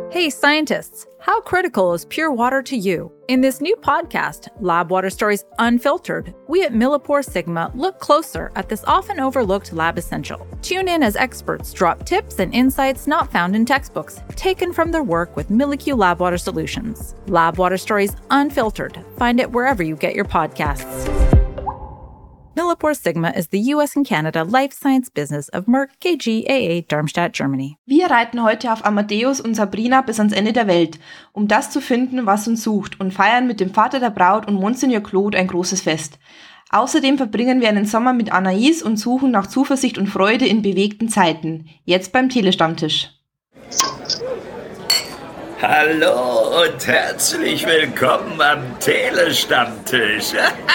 Hey scientists, how critical is pure water to you? In this new podcast, Lab Water Stories Unfiltered, we at Millipore Sigma look closer at this often overlooked lab essential. Tune in as experts drop tips and insights not found in textbooks, taken from their work with MilliQ Lab Water Solutions. Lab Water Stories Unfiltered. Find it wherever you get your podcasts. Millipore Sigma is the US and Canada life science business of Merck KGaA Darmstadt, Germany. Wir reiten heute auf Amadeus und Sabrina bis ans Ende der Welt, um das zu finden, was uns sucht, und feiern mit dem Vater der Braut und Monsignor Claude ein großes Fest. Außerdem verbringen wir einen Sommer mit Anais und suchen nach Zuversicht und Freude in bewegten Zeiten. Jetzt beim Telestammtisch. Hallo und herzlich willkommen am Telestammtisch.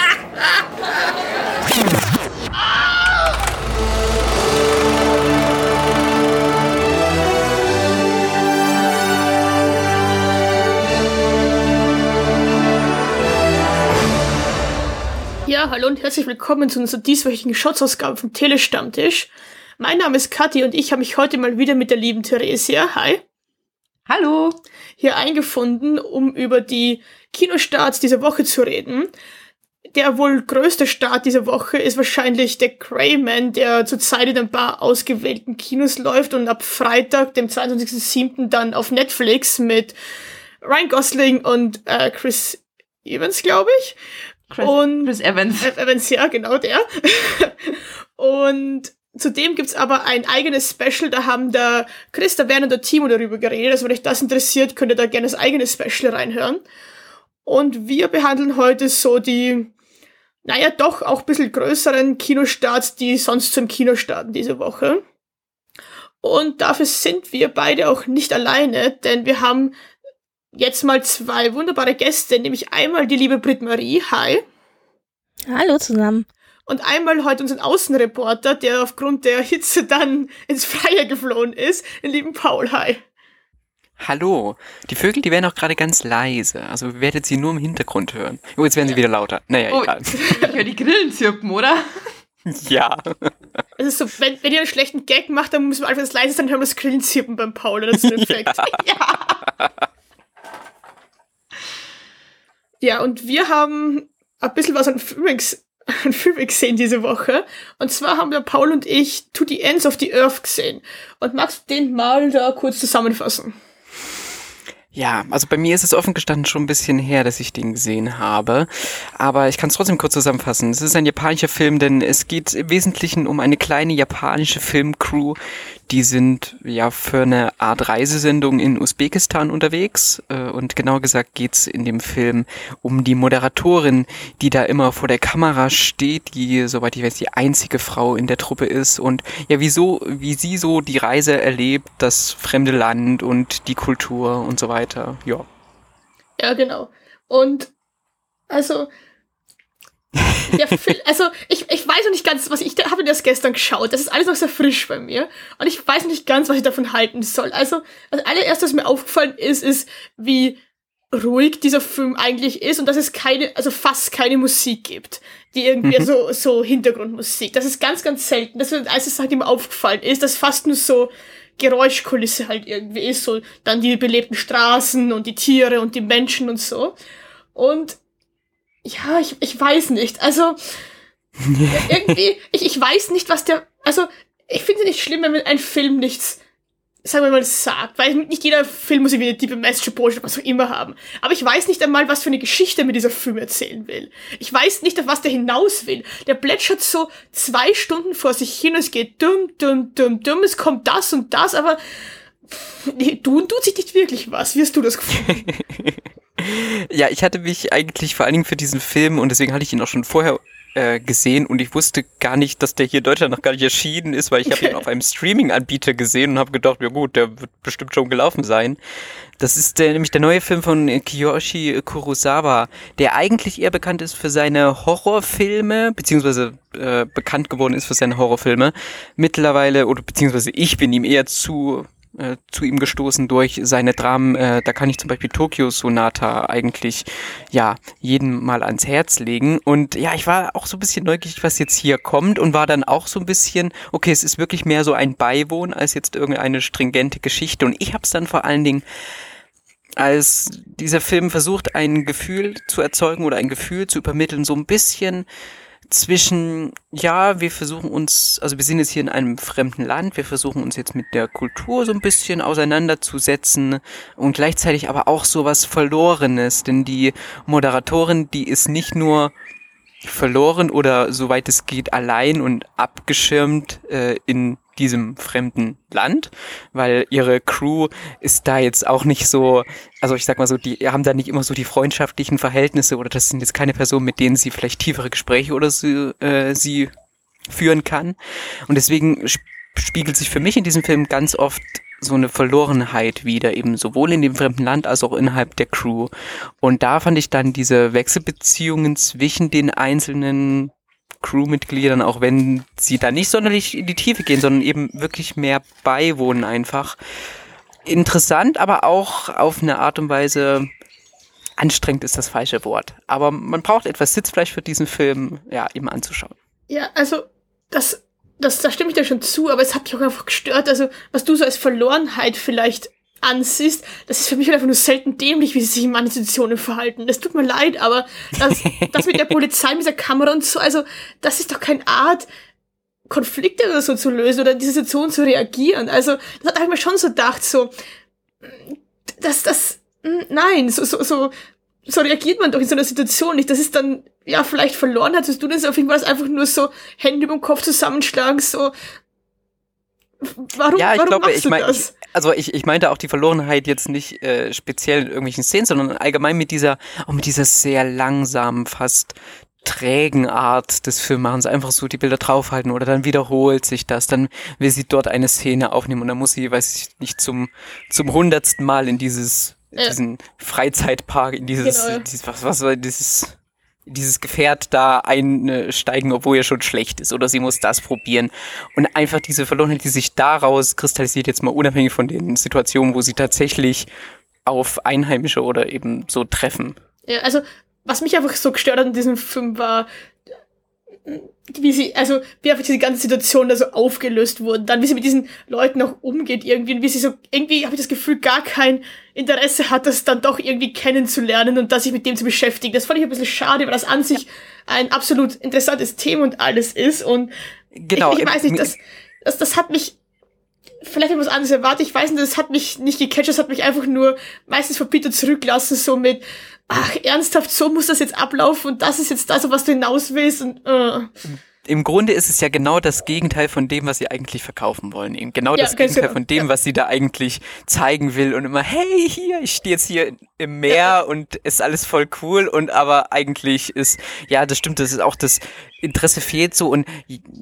Ja, hallo und herzlich willkommen zu unserer dieswöchigen Shotsausgabe vom Telestammtisch. Mein Name ist Kathi und ich habe mich heute mal wieder mit der lieben Theresia, hi, Hallo! hier eingefunden, um über die Kinostarts dieser Woche zu reden. Der wohl größte Start dieser Woche ist wahrscheinlich der Greyman, der zurzeit in ein paar ausgewählten Kinos läuft und ab Freitag, dem 22.07. dann auf Netflix mit Ryan Gosling und Chris Evans, glaube ich. Chris Evans. Evans, ja, genau der. Und zudem gibt's aber ein eigenes Special, da haben der Chris, der Werner und der Timo darüber geredet. Also wenn euch das interessiert, könnt ihr da gerne das eigene Special reinhören. Und wir behandeln heute so die, naja, doch auch ein bisschen größeren Kinostarts, die sonst zum Kino starten diese Woche. Und dafür sind wir beide auch nicht alleine, denn wir haben jetzt mal zwei wunderbare Gäste, nämlich einmal die liebe Britt-Marie, hi. Hallo zusammen. Und einmal heute unseren Außenreporter, der aufgrund der Hitze dann ins Freie geflohen ist, den lieben Paul, hi. Hallo. Die Vögel, die werden auch gerade ganz leise. Also ihr werdet sie nur im Hintergrund hören. Oh, jetzt werden sie wieder lauter. Naja, egal. Ich höre die Grillen zirpen, oder? Ja. Es ist so, wenn ihr einen schlechten Gag macht, dann müssen wir einfach das leise sein, dann hören wir das Grillen zirpen beim Paul. Das ist ein Effekt. Ja! Ja, und wir haben ein bisschen was an Filmen gesehen diese Woche. Und zwar haben der Paul und ich To the Ends of the Earth gesehen. Und magst du den mal da kurz zusammenfassen? Ja, also bei mir ist es offen gestanden schon ein bisschen her, dass ich den gesehen habe. Aber ich kann es trotzdem kurz zusammenfassen. Es ist ein japanischer Film, denn es geht im Wesentlichen um eine kleine japanische Filmcrew. Die sind ja für eine Art Reisesendung in Usbekistan unterwegs. Und genau gesagt geht's in dem Film um die Moderatorin, die da immer vor der Kamera steht, die, soweit ich weiß, die einzige Frau in der Truppe ist. Und ja, wie sie so die Reise erlebt, das fremde Land und die Kultur und so weiter. Ja. Ja, genau. Und also ich weiß noch nicht ganz, ich habe das gestern geschaut, das ist alles noch sehr frisch bei mir und ich weiß nicht ganz, was ich davon halten soll. Also, das allererste, was mir aufgefallen ist, wie ruhig dieser Film eigentlich ist und dass es fast keine Musik gibt, die irgendwie so Hintergrundmusik. Das ist ganz, ganz selten. Das ist alles, was mir aufgefallen ist, dass fast nur so Geräuschkulisse halt irgendwie ist, so dann die belebten Straßen und die Tiere und die Menschen und so. Und ja, ich weiß nicht. Also, irgendwie, ich weiß nicht, ich finde es nicht schlimm, wenn ein Film nichts, sagen wir mal, sagt, weil nicht jeder Film muss irgendwie eine tiefe Message, Botschaft, was auch immer haben. Aber ich weiß nicht einmal, was für eine Geschichte mir dieser Film erzählen will. Ich weiß nicht, auf was der hinaus will. Der plätschert so 2 Stunden vor sich hin, es geht dumm, es kommt das und das, aber tut sich nicht wirklich was. Wie hast du das gefunden? Ja, ich hatte mich eigentlich vor allen Dingen für diesen Film, und deswegen hatte ich ihn auch schon vorher gesehen, und ich wusste gar nicht, dass der hier in Deutschland noch gar nicht erschienen ist, weil ich habe ihn auf einem Streaming-Anbieter gesehen und habe gedacht, ja gut, der wird bestimmt schon gelaufen sein. Das ist nämlich der neue Film von Kiyoshi Kurosawa, der eigentlich eher bekannt ist für seine Horrorfilme, beziehungsweise bekannt geworden ist für seine Horrorfilme. Mittlerweile, oder beziehungsweise ich bin ihm eher zu zu ihm gestoßen durch seine Dramen. Da kann ich zum Beispiel Tokyo Sonata eigentlich jedem mal ans Herz legen. Und ja, ich war auch so ein bisschen neugierig, was jetzt hier kommt und war dann auch so ein bisschen, okay, es ist wirklich mehr so ein Beiwohn als jetzt irgendeine stringente Geschichte. Und ich habe es dann vor allen Dingen, als dieser Film versucht, ein Gefühl zu erzeugen oder ein Gefühl zu übermitteln, so ein bisschen zwischen, wir versuchen uns, also wir sind jetzt hier in einem fremden Land, wir versuchen uns jetzt mit der Kultur so ein bisschen auseinanderzusetzen und gleichzeitig aber auch so was Verlorenes, denn die Moderatorin, die ist nicht nur verloren oder soweit es geht allein und abgeschirmt in diesem fremden Land, weil ihre Crew ist da jetzt auch nicht so, also ich sag mal so, die haben da nicht immer so die freundschaftlichen Verhältnisse oder das sind jetzt keine Personen, mit denen sie vielleicht tiefere Gespräche oder sie führen kann. Und deswegen spiegelt sich für mich in diesem Film ganz oft so eine Verlorenheit wieder, eben sowohl in dem fremden Land als auch innerhalb der Crew. Und da fand ich dann diese Wechselbeziehungen zwischen den einzelnen Crewmitgliedern, auch wenn sie da nicht sonderlich in die Tiefe gehen, sondern eben wirklich mehr beiwohnen einfach. Interessant, aber auch auf eine Art und Weise, anstrengend ist das falsche Wort. Aber man braucht etwas Sitzfleisch für diesen Film, eben anzuschauen. Ja, also, da stimme ich dir schon zu, aber es hat mich auch einfach gestört. Also, was du so als Verlorenheit vielleicht ansiehst, das ist für mich einfach nur selten dämlich, wie sie sich in manchen Situationen verhalten. Das tut mir leid, aber das mit der Polizei, mit der Kamera und so, also das ist doch keine Art, Konflikte oder so zu lösen oder in diese Situation zu reagieren. Also das habe ich mir schon so gedacht, so nein, so reagiert man doch in so einer Situation nicht. Das ist dann, vielleicht verloren hattest du das, auf jeden Fall einfach nur so Hände über den Kopf zusammenschlagen, so warum machst du das? Ich meinte auch die Verlorenheit jetzt nicht speziell in irgendwelchen Szenen, sondern allgemein mit dieser sehr langsamen, fast trägen Art des Filmemachens, einfach so die Bilder draufhalten oder dann wiederholt sich das, dann will sie dort eine Szene aufnehmen und dann muss sie, weiß ich nicht, zum 100. Mal in diesen Freizeitpark, in dieses Gefährt da einsteigen, obwohl er schon schlecht ist, oder sie muss das probieren. Und einfach diese Verlorenheit, die sich daraus kristallisiert, jetzt mal unabhängig von den Situationen, wo sie tatsächlich auf Einheimische oder eben so treffen. Ja, also, was mich einfach so gestört hat in diesem Film war, wie einfach diese ganze Situation da so aufgelöst wurde, dann wie sie mit diesen Leuten auch umgeht irgendwie und wie sie so, irgendwie habe ich das Gefühl, gar kein Interesse hat, das dann doch irgendwie kennenzulernen und sich mit dem zu beschäftigen. Das fand ich ein bisschen schade, weil das an sich ein absolut interessantes Thema und alles ist und genau, ich weiß nicht, das hat mich vielleicht etwas anderes erwartet, ich weiß nicht, das hat mich nicht gecatcht, das hat mich einfach nur meistens von Peter zurücklassen, so mit ernsthaft, so muss das jetzt ablaufen und das ist jetzt das, was du hinaus willst und Im Grunde ist es ja genau das Gegenteil von dem, was sie eigentlich verkaufen wollen. Eben genau das Gegenteil von dem, was sie da eigentlich zeigen will und immer, hey, hier, ich stehe jetzt hier im Meer und ist alles voll cool und aber eigentlich ist, das stimmt, das ist auch das Interesse fehlt so und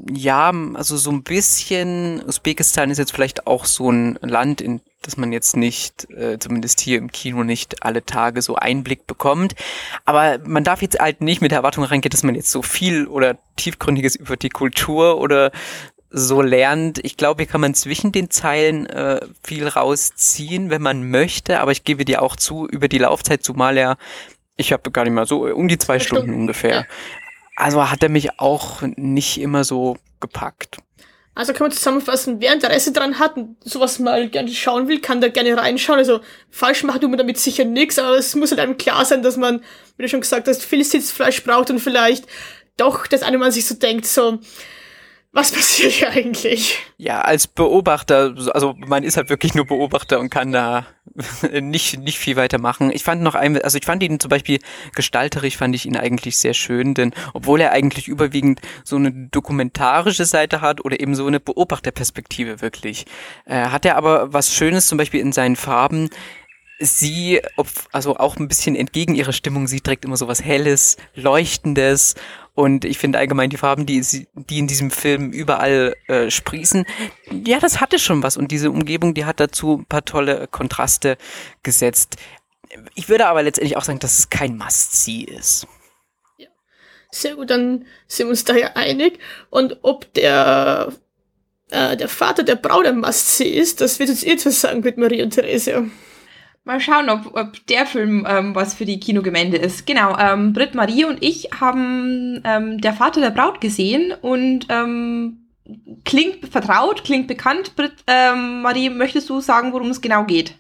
also so ein bisschen, Usbekistan ist jetzt vielleicht auch so ein Land, in das man jetzt nicht, zumindest hier im Kino nicht alle Tage so Einblick bekommt. Aber man darf jetzt halt nicht mit der Erwartung reingehen, dass man jetzt so viel oder Tiefgründiges über die Kultur oder so lernt. Ich glaube, hier kann man zwischen den Zeilen viel rausziehen, wenn man möchte. Aber ich gebe dir auch zu, über die Laufzeit, zumal ich habe gar nicht mal so, um die 2 Stunden ungefähr. Ja. Also hat er mich auch nicht immer so gepackt. Also kann man zusammenfassen, wer Interesse daran hat und sowas mal gerne schauen will, kann da gerne reinschauen. Also falsch machen tut man damit sicher nichts, aber es muss halt einem klar sein, dass man, wie du schon gesagt hast, viel Sitzfleisch braucht und vielleicht doch, dass man sich so denkt, so, was passiert hier eigentlich? Ja, als Beobachter, also man ist halt wirklich nur Beobachter und kann da nicht viel weiter machen. Ich fand ihn zum Beispiel gestalterisch, fand ich ihn eigentlich sehr schön, denn obwohl er eigentlich überwiegend so eine dokumentarische Seite hat oder eben so eine Beobachterperspektive wirklich, hat er aber was Schönes zum Beispiel in seinen Farben. Sie, also auch ein bisschen entgegen ihrer Stimmung, sie trägt immer so was Helles, Leuchtendes und ich finde allgemein die Farben, die in diesem Film überall sprießen, das hatte schon was und diese Umgebung, die hat dazu ein paar tolle Kontraste gesetzt. Ich würde aber letztendlich auch sagen, dass es kein Must-See ist. Ja. Sehr gut, dann sind wir uns daher einig und ob der der Vater der Braut ein Must-See ist. Das wird uns zu sagen mit Marie und Therese. Mal schauen, ob der Film was für die Kinogemeinde ist. Genau, Britt, Marie und ich haben Der Vater der Braut gesehen und klingt vertraut, klingt bekannt. Britt, Marie, möchtest du sagen, worum es genau geht?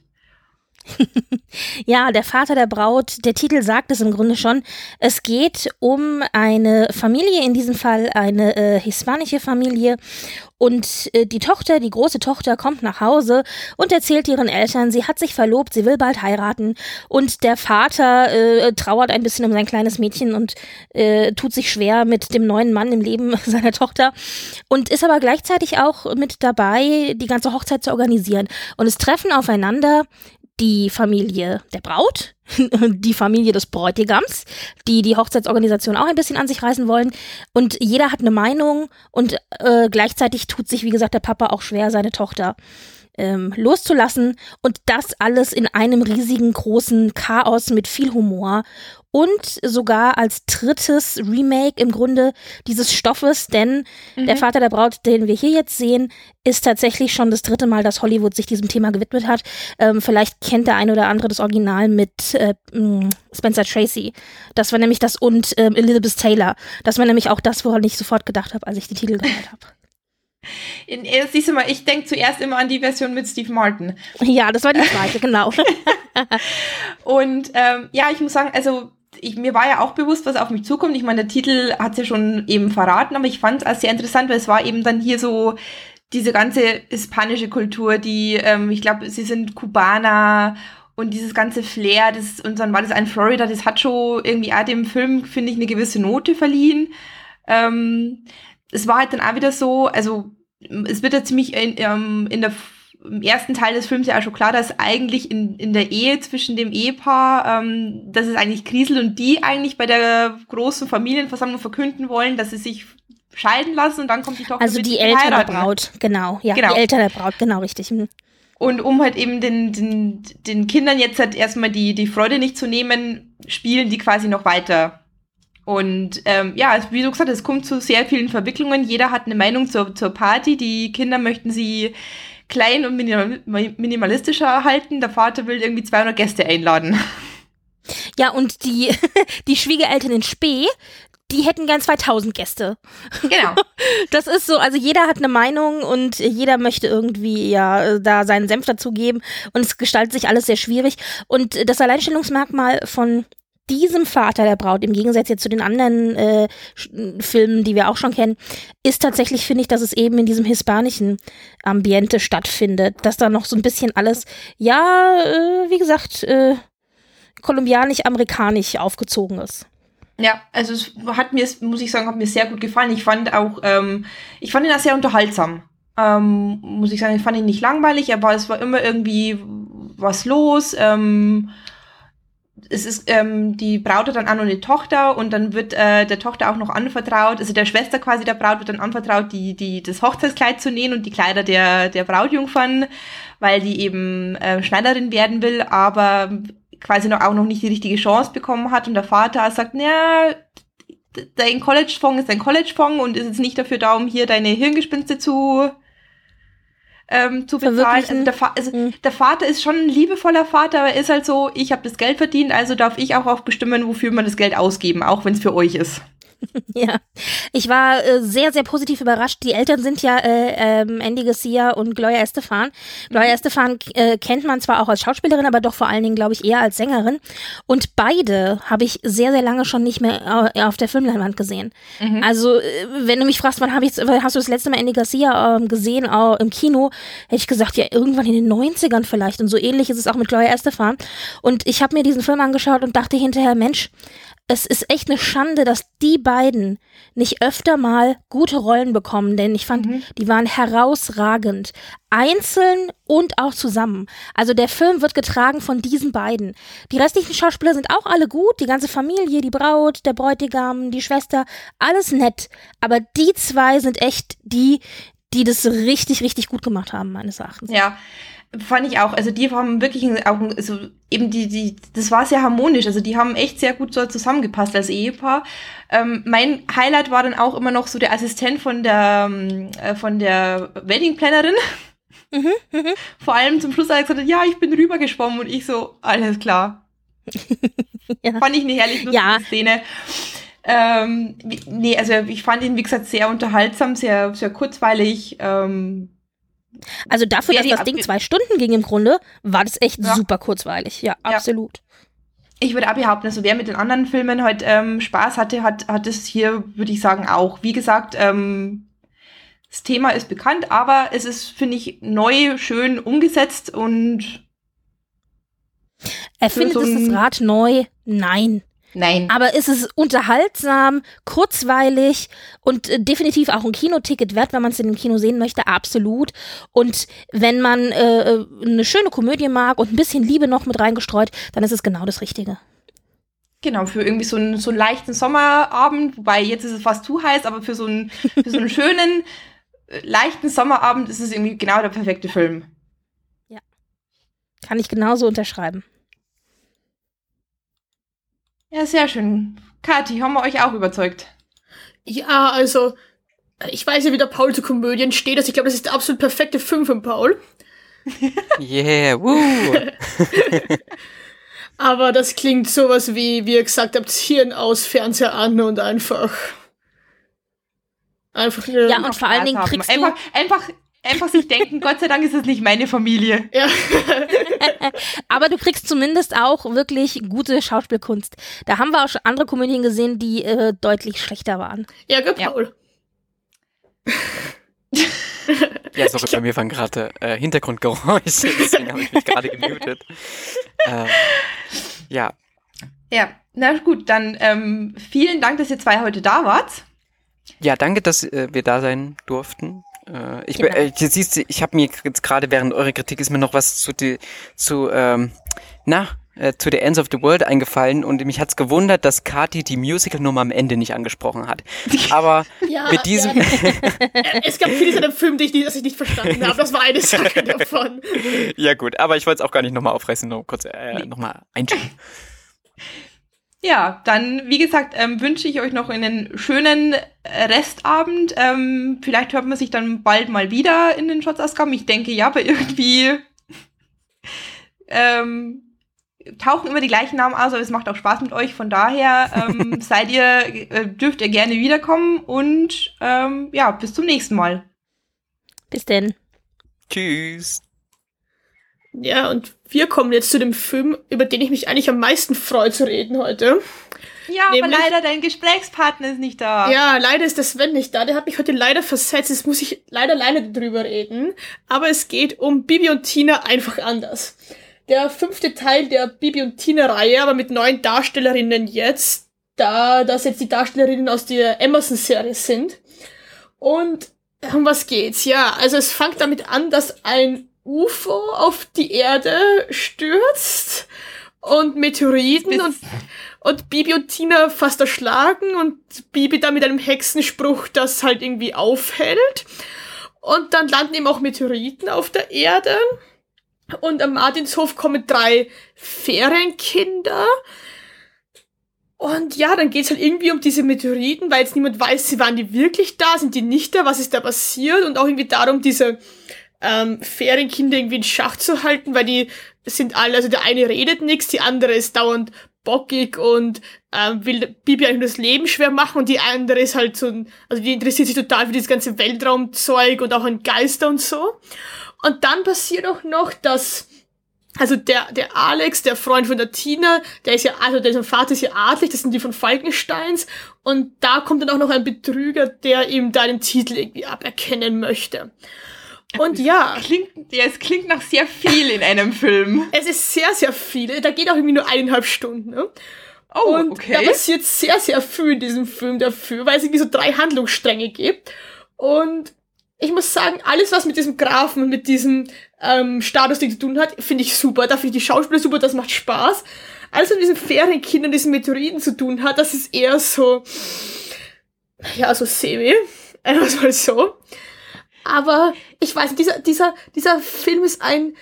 Ja, Der Vater der Braut, der Titel sagt es im Grunde schon. Es geht um eine Familie, in diesem Fall eine hispanische Familie. Und die Tochter, die große Tochter, kommt nach Hause und erzählt ihren Eltern, sie hat sich verlobt, sie will bald heiraten. Und der Vater trauert ein bisschen um sein kleines Mädchen und tut sich schwer mit dem neuen Mann im Leben seiner Tochter. Und ist aber gleichzeitig auch mit dabei, die ganze Hochzeit zu organisieren. Und es treffen aufeinander die Familie der Braut, die Familie des Bräutigams, die Hochzeitsorganisation auch ein bisschen an sich reißen wollen. Und jeder hat eine Meinung und gleichzeitig tut sich, wie gesagt, der Papa auch schwer, seine Tochter loszulassen. Und das alles in einem riesigen, großen Chaos mit viel Humor. Und sogar als drittes Remake im Grunde dieses Stoffes, denn Der Vater der Braut, den wir hier jetzt sehen, ist tatsächlich schon das 3. Mal, dass Hollywood sich diesem Thema gewidmet hat. Vielleicht kennt der eine oder andere das Original mit Spencer Tracy. Das war nämlich das und Elizabeth Taylor. Das war nämlich auch das, woran ich sofort gedacht habe, als ich den Titel gehört habe. Siehst du mal, ich denke zuerst immer an die Version mit Steve Martin. Ja, das war die zweite, genau. Und ja, ich muss sagen, also mir war ja auch bewusst, was auf mich zukommt. Ich meine, der Titel hat es ja schon eben verraten, aber ich fand es auch sehr interessant, weil es war eben dann hier so diese ganze hispanische Kultur, die, ich glaube, sie sind Kubaner und dieses ganze Flair, und dann war das ein Florida, das hat schon irgendwie auch dem Film, finde ich, eine gewisse Note verliehen. Es war halt dann auch wieder so, also es wird ja ziemlich im ersten Teil des Films ja auch schon klar, dass eigentlich in der Ehe zwischen dem Ehepaar, dass es eigentlich kriselt und die eigentlich bei der großen Familienversammlung verkünden wollen, dass sie sich scheiden lassen und dann kommt die Tochter also mit die Eltern der Braut, genau. Ja, genau. Die Eltern der Braut, genau, richtig. Und um halt eben den Kindern jetzt halt erstmal die Freude nicht zu nehmen, spielen die quasi noch weiter. Und ja, wie du gesagt hast, es kommt zu sehr vielen Verwicklungen. Jeder hat eine Meinung zur Party. Die Kinder möchten sie klein und minimalistischer halten. Der Vater will irgendwie 200 Gäste einladen. Ja, und die Schwiegereltern in Spee, die hätten gern 2000 Gäste. Genau. Das ist so, also jeder hat eine Meinung und jeder möchte irgendwie ja da seinen Senf dazugeben und es gestaltet sich alles sehr schwierig. Und das Alleinstellungsmerkmal von diesem Vater der Braut, im Gegensatz jetzt zu den anderen Filmen, die wir auch schon kennen, ist tatsächlich, finde ich, dass es eben in diesem hispanischen Ambiente stattfindet, dass da noch so ein bisschen alles, ja, wie gesagt, kolumbianisch-amerikanisch aufgezogen ist. Ja, also es hat mir sehr gut gefallen. Ich fand ihn auch sehr unterhaltsam. Muss ich sagen, ich fand ihn nicht langweilig, aber es war immer irgendwie was los. Es ist, die Braut hat dann auch noch eine Tochter und dann wird der Tochter auch noch anvertraut, also der Schwester quasi der Braut wird dann anvertraut, das Hochzeitskleid zu nähen und die Kleider der Brautjungfern, weil die eben Schneiderin werden will, aber quasi auch noch nicht die richtige Chance bekommen hat und der Vater sagt, naja, dein College-Fonds ist dein College-Fonds und ist jetzt nicht dafür da, um hier deine Hirngespinste zu bezahlen. Also der Vater ist schon ein liebevoller Vater, aber er ist halt so, ich habe das Geld verdient, also darf ich auch bestimmen, wofür man das Geld ausgeben, auch wenn es für euch ist. Ja, ich war sehr, sehr positiv überrascht. Die Eltern sind ja Andy Garcia und Gloria Estefan. Gloria Estefan kennt man zwar auch als Schauspielerin, aber doch vor allen Dingen, glaube ich, eher als Sängerin. Und beide habe ich sehr, sehr lange schon nicht mehr auf der Filmleinwand gesehen. Mhm. Also, wenn du mich fragst, wann hast du das letzte Mal Andy Garcia gesehen im Kino, hätte ich gesagt, ja, irgendwann in den 90ern vielleicht. Und so ähnlich ist es auch mit Gloria Estefan. Und ich habe mir diesen Film angeschaut und dachte hinterher, Mensch, es ist echt eine Schande, dass die beiden nicht öfter mal gute Rollen bekommen, denn ich fand, die waren herausragend. Einzeln und auch zusammen. Also der Film wird getragen von diesen beiden. Die restlichen Schauspieler sind auch alle gut, die ganze Familie, die Braut, der Bräutigam, die Schwester, alles nett. Aber die zwei sind echt die das richtig, richtig gut gemacht haben, meines Erachtens. Ja, Fand ich auch. Also die haben wirklich auch, also eben das war sehr harmonisch. Also die haben echt sehr gut so zusammengepasst als Ehepaar. Mein Highlight war dann auch immer noch so der Assistent von der Wedding-Plannerin. Vor allem zum Schluss hat er gesagt, ja, ich bin rübergeschwommen und ich so, alles klar. Ja. Fand ich eine herrlich lustige Szene. Nee, also ich fand ihn, wie gesagt, sehr unterhaltsam, sehr, sehr kurzweilig. Also dafür, dass das Ding 2 Stunden ging im Grunde, war das echt super kurzweilig. Ja, absolut. Ich würde auch behaupten, also wer mit den anderen Filmen heute Spaß hatte, hat es hier, würde ich sagen, auch. Wie gesagt, das Thema ist bekannt, aber es ist, finde ich, neu, schön umgesetzt und findet es das Rad neu? Nein. Aber ist es unterhaltsam, kurzweilig und definitiv auch ein Kinoticket wert, wenn man es in dem Kino sehen möchte, absolut. Und wenn man eine schöne Komödie mag und ein bisschen Liebe noch mit reingestreut, dann ist es genau das Richtige. Genau, für irgendwie so einen leichten Sommerabend, wobei jetzt ist es fast zu heiß, aber für so einen schönen, leichten Sommerabend ist es irgendwie genau der perfekte Film. Ja, kann ich genauso unterschreiben. Ja, sehr schön. Kathi, haben wir euch auch überzeugt? Ja, also, ich weiß ja, wie der Paul zu Komödien steht. Also ich glaube, das ist der absolut perfekte Film von Paul. Yeah, woo! Aber das klingt sowas wie ihr gesagt habt, Hirn aus, Fernseher an und einfach ja, und vor allen Dingen kriegst du... Einfach sich denken, Gott sei Dank ist es nicht meine Familie. Ja. Aber du kriegst zumindest auch wirklich gute Schauspielkunst. Da haben wir auch schon andere Komödien gesehen, die deutlich schlechter waren. Ja, Paul. Ja, sorry, bei mir waren gerade Hintergrundgeräusche, deswegen habe ich mich gerade gemutet. Ja. Ja, na gut, dann vielen Dank, dass ihr zwei heute da wart. Ja, danke, dass wir da sein durften. Siehst du, ich habe mir jetzt gerade während eurer Kritik ist mir noch was zu The Ends of the World eingefallen und mich hat's gewundert, dass Kathi die Musical-Nummer am Ende nicht angesprochen hat. Aber mit diesem... Es gab viele in dem Film, die ich nicht verstanden habe. Das war eine Sache davon. Ja gut, aber ich wollte es auch gar nicht nochmal aufreißen, nur kurz nochmal einschieben. Ja, dann, wie gesagt, wünsche ich euch noch einen schönen Restabend. Vielleicht hört man sich dann bald mal wieder in den Shotsausgaben. Ich denke, ja, aber irgendwie tauchen immer die gleichen Namen aus, aber es macht auch Spaß mit euch. Von daher dürft ihr gerne wiederkommen und bis zum nächsten Mal. Bis denn. Tschüss. Ja, und wir kommen jetzt zu dem Film, über den ich mich eigentlich am meisten freue zu reden heute. Ja, aber leider dein Gesprächspartner ist nicht da. Ja, leider ist der Sven nicht da. Der hat mich heute leider versetzt. Jetzt muss ich leider alleine drüber reden. Aber es geht um Bibi und Tina einfach anders. Der 5. Teil der Bibi und Tina-Reihe, aber mit neuen Darstellerinnen jetzt, da das jetzt die Darstellerinnen aus der Emerson-Serie sind. Und um was geht's? Ja, also es fängt damit an, dass ein UFO auf die Erde stürzt und Meteoriten und Bibi und Tina fast erschlagen und Bibi dann mit einem Hexenspruch das halt irgendwie aufhält. Und dann landen eben auch Meteoriten auf der Erde. Und am Martinshof kommen 3 Ferienkinder. Und ja, dann geht's halt irgendwie um diese Meteoriten, weil jetzt niemand weiß, waren die wirklich da, sind die nicht da, was ist da passiert? Und auch irgendwie darum, diese Ferienkinder irgendwie in Schach zu halten, weil die sind alle, also der eine redet nichts, die andere ist dauernd bockig und will Bibi eigentlich das Leben schwer machen und die andere ist halt so, also die interessiert sich total für dieses ganze Weltraumzeug und auch an Geister und so. Und dann passiert auch noch, dass also der Alex, der Freund von der Tina, der sein Vater ist ja adlig, das sind die von Falkensteins und da kommt dann auch noch ein Betrüger, der ihm da den Titel irgendwie aberkennen möchte. Und ja. Es klingt nach sehr viel in einem Film. Es ist sehr, sehr viel. Da geht auch irgendwie nur 1,5 Stunden. Ne? Oh, und okay. Da passiert sehr, sehr viel in diesem Film dafür, weil es irgendwie so 3 Handlungsstränge gibt. Und ich muss sagen, alles, was mit diesem Grafen und mit diesem Statusding zu tun hat, finde ich super. Da finde ich die Schauspieler super, das macht Spaß. Alles, was mit diesen Ferienkindern und diesen Meteoriten zu tun hat, das ist eher so, ja, so semi. Einfach mal so. Aber ich weiß nicht, dieser Film ist ein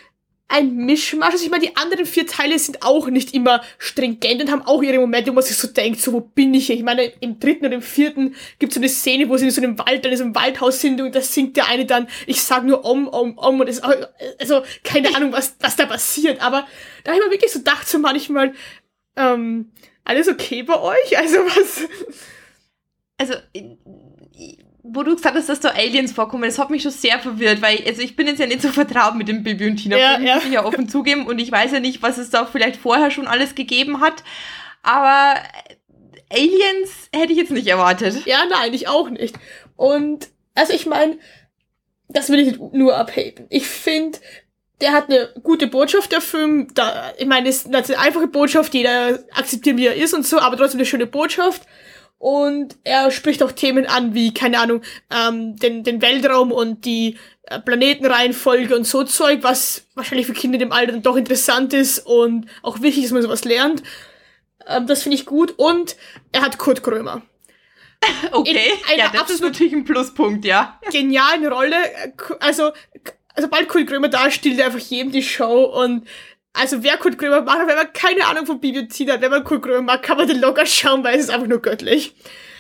ein Mischmasch. Also ich meine, die anderen 4 Teile sind auch nicht immer stringent und haben auch ihre Momente, wo man sich so denkt, so, wo bin ich hier? Ich meine, im 3. und im 4. gibt es so eine Szene, wo sie in so einem Wald, dann in so einem Waldhaus sind und da singt der eine dann, ich sag nur und das, also keine Ahnung, was da passiert, aber da habe ich mir wirklich so gedacht, so manchmal, alles okay bei euch? Also was? Also, wo du gesagt hast, dass da Aliens vorkommen, das hat mich schon sehr verwirrt, weil, also ich bin jetzt ja nicht so vertraut mit dem Bibi und Tina-Film, muss ich ja offen zugeben, und ich weiß ja nicht, was es da vielleicht vorher schon alles gegeben hat, aber Aliens hätte ich jetzt nicht erwartet. Ja, nein, ich auch nicht. Und, also ich meine, das will ich nicht nur abheben. Ich finde, der hat eine gute Botschaft, der Film. Ich meine, das ist eine einfache Botschaft, jeder akzeptiert, wie er ist und so, aber trotzdem eine schöne Botschaft. Und er spricht auch Themen an, wie, keine Ahnung, den Weltraum und die Planetenreihenfolge und so Zeug, was wahrscheinlich für Kinder in dem Alter dann doch interessant ist und auch wichtig, dass man sowas lernt. Das finde ich gut. Und er hat Kurt Krömer. Okay, ja, das ist natürlich ein Pluspunkt, ja. Genialen Rolle. Also sobald Kurt Krömer da stiehlt er einfach jedem die Show. Und also wer Kurt Krömer mag, wenn man keine Ahnung von Bibi und Tina hat, wenn man Kurt Krömer mag, kann man den locker schauen, weil es ist einfach nur göttlich.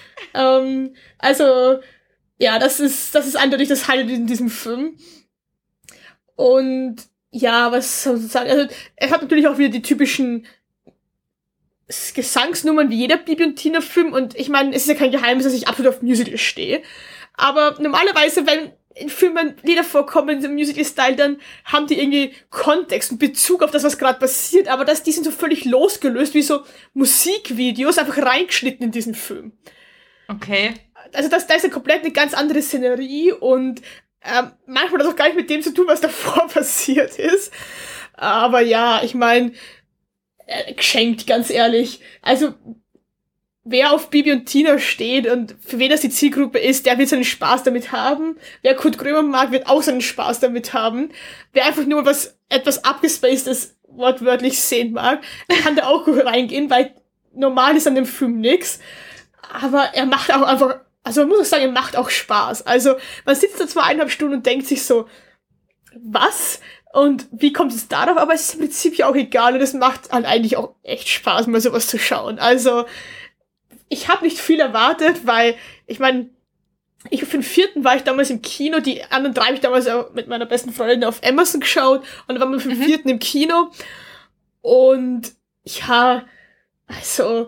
Also ja, das ist eindeutig das Highlight in diesem Film. Und ja, was soll man sagen? Also er hat natürlich auch wieder die typischen Gesangsnummern wie jeder Bibi und Tina Film, und ich meine, es ist ja kein Geheimnis, dass ich absolut auf Musicals stehe, aber normalerweise, wenn in Filmen Lieder vorkommen im Musical-Style, dann haben die irgendwie Kontext und Bezug auf das, was gerade passiert, aber die sind so völlig losgelöst, wie so Musikvideos, einfach reingeschnitten in diesen Film. Okay. Also da ist ja komplett eine ganz andere Szenerie und manchmal hat das auch gar nicht mit dem zu tun, was davor passiert ist, aber ja, ich meine, geschenkt, ganz ehrlich. Also, wer auf Bibi und Tina steht und für wen das die Zielgruppe ist, der wird seinen Spaß damit haben. Wer Kurt Krömer mag, wird auch seinen Spaß damit haben. Wer einfach nur etwas abgespacedes wortwörtlich sehen mag, kann da auch reingehen, weil normal ist an dem Film nix. Aber er macht auch einfach, also man muss auch sagen, er macht auch Spaß. Also, man sitzt da 2,5 Stunden und denkt sich so, was? Und wie kommt es darauf? Aber es ist im Prinzip ja auch egal und es macht halt eigentlich auch echt Spaß, mal sowas zu schauen. Also, ich habe nicht viel erwartet, weil, ich meine, für den 4. war ich damals im Kino, die anderen 3 habe ich damals auch mit meiner besten Freundin auf Amazon geschaut und dann waren wir für den 4. im Kino. Und ja, also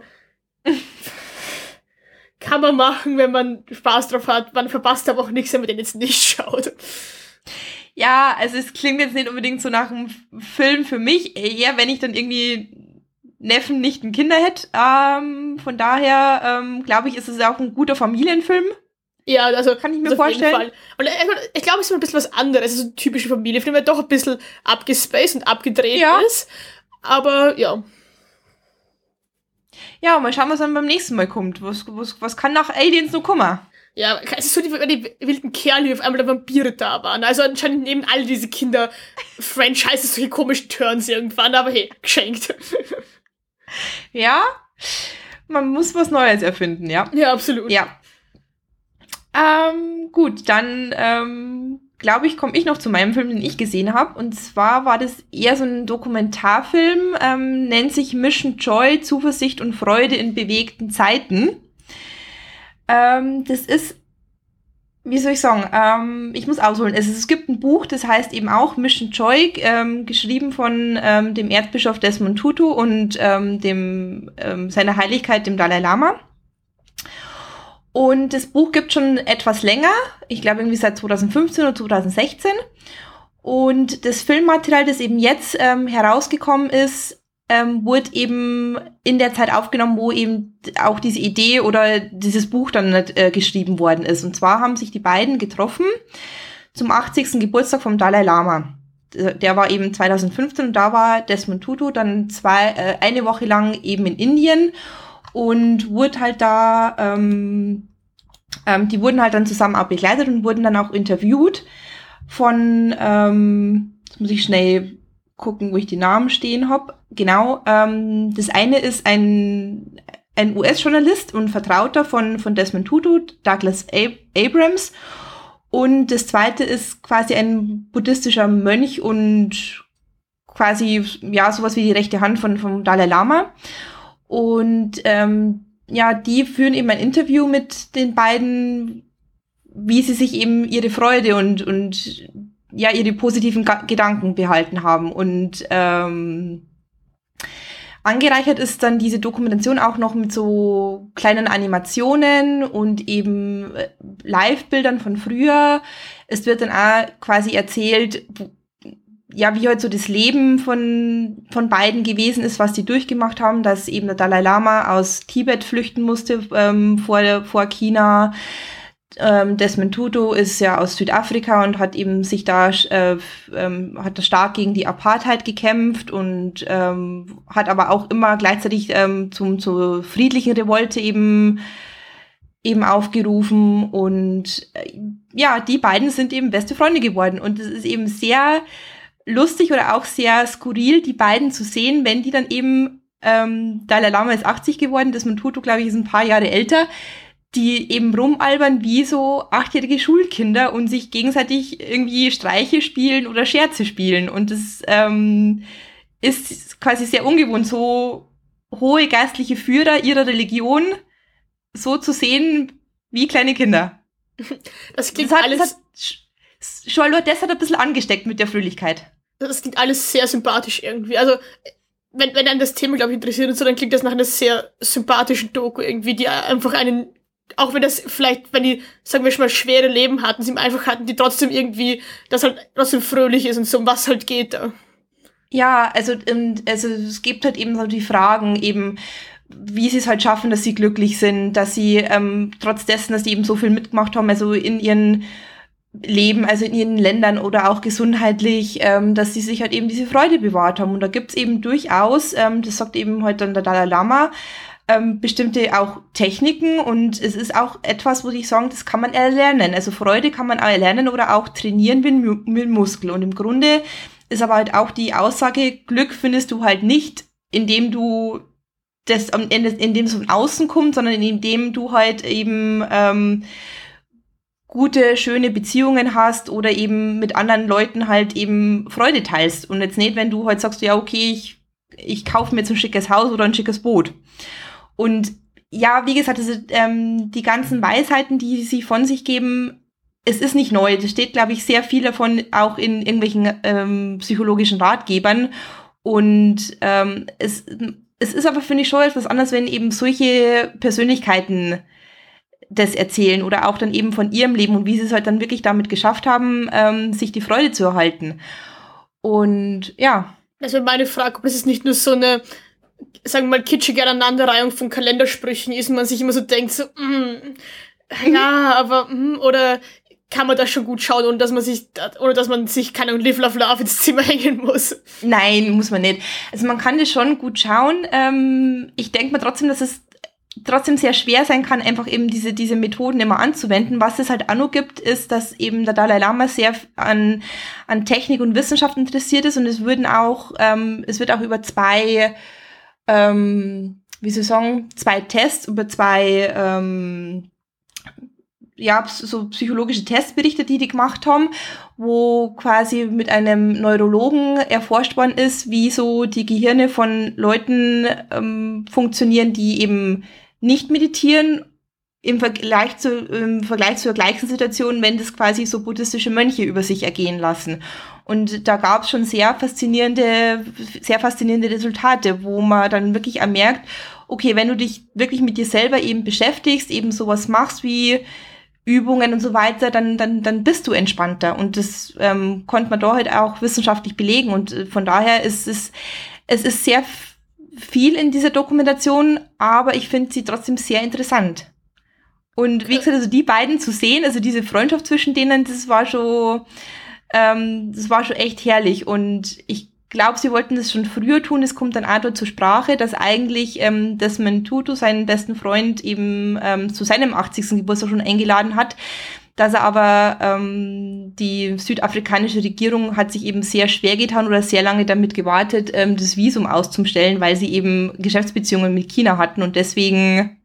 kann man machen, wenn man Spaß drauf hat. Man verpasst aber auch nichts, wenn man den jetzt nicht schaut. Ja, also es klingt jetzt nicht unbedingt so nach einem Film für mich, eher wenn ich dann irgendwie Neffen, Nichten, Kinder hätte. Von daher, glaube ich, ist es auch ein guter Familienfilm. Ja, also kann ich mir vorstellen. Und ich glaube, es ist ein bisschen was anderes. Es ist ein typischer Familienfilm, der doch ein bisschen abgespaced und abgedreht ist. Aber ja. Ja, mal schauen, was dann beim nächsten Mal kommt. Was kann nach Aliens noch kommen? Ja, es ist so die wilden Kerle, die auf einmal der Vampire da waren. Also anscheinend nehmen alle diese Kinder-Franchises solche komischen Turns irgendwann, aber hey, geschenkt. Ja, man muss was Neues erfinden, ja. Ja, absolut. Ja. Gut, dann glaube ich, komme ich noch zu meinem Film, den ich gesehen habe. Und zwar war das eher so ein Dokumentarfilm, nennt sich Mission Joy, Zuversicht und Freude in bewegten Zeiten. Das ist, wie soll ich sagen, ich muss ausholen. Es gibt ein Buch, das heißt eben auch Mission Joy, geschrieben von dem Erzbischof Desmond Tutu und seiner Heiligkeit, dem Dalai Lama. Und das Buch gibt schon etwas länger, ich glaube irgendwie seit 2015 oder 2016. Und das Filmmaterial, das eben jetzt herausgekommen ist, wurde eben in der Zeit aufgenommen, wo eben auch diese Idee oder dieses Buch dann geschrieben worden ist. Und zwar haben sich die beiden getroffen zum 80. Geburtstag vom Dalai Lama. Der war eben 2015 und da war Desmond Tutu dann eine Woche lang eben in Indien und wurde halt da, die wurden halt dann zusammen auch begleitet und wurden dann auch interviewt von, jetzt muss ich schnell gucken, wo ich die Namen stehen habe. Genau, das eine ist ein US-Journalist und Vertrauter von Desmond Tutu, Douglas Abrams. Und das zweite ist quasi ein buddhistischer Mönch und quasi, ja, sowas wie die rechte Hand vom Dalai Lama. Und die führen eben ein Interview mit den beiden, wie sie sich eben ihre Freude und ihre positiven Gedanken behalten haben. Und angereichert ist dann diese Dokumentation auch noch mit so kleinen Animationen und eben Live-Bildern von früher. Es wird dann auch quasi erzählt, ja, wie halt so das Leben von beiden gewesen ist, was die durchgemacht haben, dass eben der Dalai Lama aus Tibet flüchten musste vor China. Desmond Tutu ist ja aus Südafrika und hat eben sich da hat stark gegen die Apartheid gekämpft und hat aber auch immer gleichzeitig zur friedlichen Revolte eben aufgerufen und die beiden sind eben beste Freunde geworden und es ist eben sehr lustig oder auch sehr skurril, die beiden zu sehen, wenn die dann eben Dalai Lama ist 80 geworden, Desmond Tutu, glaube ich, ist ein paar Jahre älter, die eben rumalbern wie so 8-jährige Schulkinder und sich gegenseitig irgendwie Streiche spielen oder Scherze spielen. Und das ist quasi sehr ungewohnt, so hohe geistliche Führer ihrer Religion so zu sehen wie kleine Kinder. Das klingt alles... Charlotte, das hat ein bisschen angesteckt mit der Fröhlichkeit. Das klingt alles sehr sympathisch irgendwie. Also, wenn einen das Thema, glaube ich, interessiert und so, dann klingt das nach einer sehr sympathischen Doku irgendwie, die einfach einen... Auch wenn das vielleicht, wenn die, sagen wir schon mal, schwere Leben hatten, sie einfach hatten, die trotzdem irgendwie, das halt trotzdem fröhlich ist und so, um was halt geht da. Ja, also es gibt halt eben so die Fragen eben, wie sie es halt schaffen, dass sie glücklich sind, dass sie trotz dessen, dass sie eben so viel mitgemacht haben, also in ihren Leben, also in ihren Ländern oder auch gesundheitlich, dass sie sich halt eben diese Freude bewahrt haben. Und da gibt's eben durchaus, das sagt eben heute dann der Dalai Lama, bestimmte auch Techniken und es ist auch etwas, wo ich sagen, das kann man erlernen. Also Freude kann man auch erlernen oder auch trainieren wie ein Muskel. Und im Grunde ist aber halt auch die Aussage, Glück findest du halt nicht, indem du das indem es von außen kommt, sondern indem du halt eben gute, schöne Beziehungen hast oder eben mit anderen Leuten halt eben Freude teilst. Und jetzt nicht, wenn du halt sagst, ja, okay, ich kaufe mir jetzt ein schickes Haus oder ein schickes Boot. Und ja, wie gesagt, also, die ganzen Weisheiten, die sie von sich geben, es ist nicht neu. Das steht, glaube ich, sehr viel davon auch in irgendwelchen psychologischen Ratgebern. Und es ist aber, finde ich, schon etwas anderes, wenn eben solche Persönlichkeiten das erzählen oder auch dann eben von ihrem Leben und wie sie es halt dann wirklich damit geschafft haben, sich die Freude zu erhalten. Und ja. Das wäre meine Frage, ob das ist nicht nur so eine, sagen wir mal, kitschige Aneinanderreihung von Kalendersprüchen ist und man sich immer so denkt, so, ja, aber, oder kann man das schon gut schauen, ohne dass man sich, keine Ahnung, Live, Love, Love ins Zimmer hängen muss? Nein, muss man nicht. Also man kann das schon gut schauen. Ich denke mal trotzdem, dass es trotzdem sehr schwer sein kann, einfach eben diese Methoden immer anzuwenden. Was es halt auch noch gibt, ist, dass eben der Dalai Lama sehr an Technik und Wissenschaft interessiert ist und es wird auch über zwei Tests, über zwei so psychologische Tests berichtet, die gemacht haben, wo quasi mit einem Neurologen erforscht worden ist, wie so die Gehirne von Leuten funktionieren, die eben nicht meditieren, im Vergleich zur gleichen Situation, wenn das quasi so buddhistische Mönche über sich ergehen lassen. Und da gab es schon sehr faszinierende Resultate, wo man dann wirklich merkt, okay, wenn du dich wirklich mit dir selber eben beschäftigst, eben sowas machst wie Übungen und so weiter, dann bist du entspannter. Und das konnte man da halt auch wissenschaftlich belegen. Und von daher es ist sehr viel in dieser Dokumentation, aber ich finde sie trotzdem sehr interessant. Und wie gesagt, also die beiden zu sehen, also diese Freundschaft zwischen denen, das war schon echt herrlich. Und ich glaube, sie wollten das schon früher tun. Es kommt dann auch dort zur Sprache, dass eigentlich Desmond Tutu seinen besten Freund eben zu seinem 80. Geburtstag schon eingeladen hat. Dass er aber die südafrikanische Regierung hat sich eben sehr schwer getan oder sehr lange damit gewartet, das Visum auszustellen, weil sie eben Geschäftsbeziehungen mit China hatten und deswegen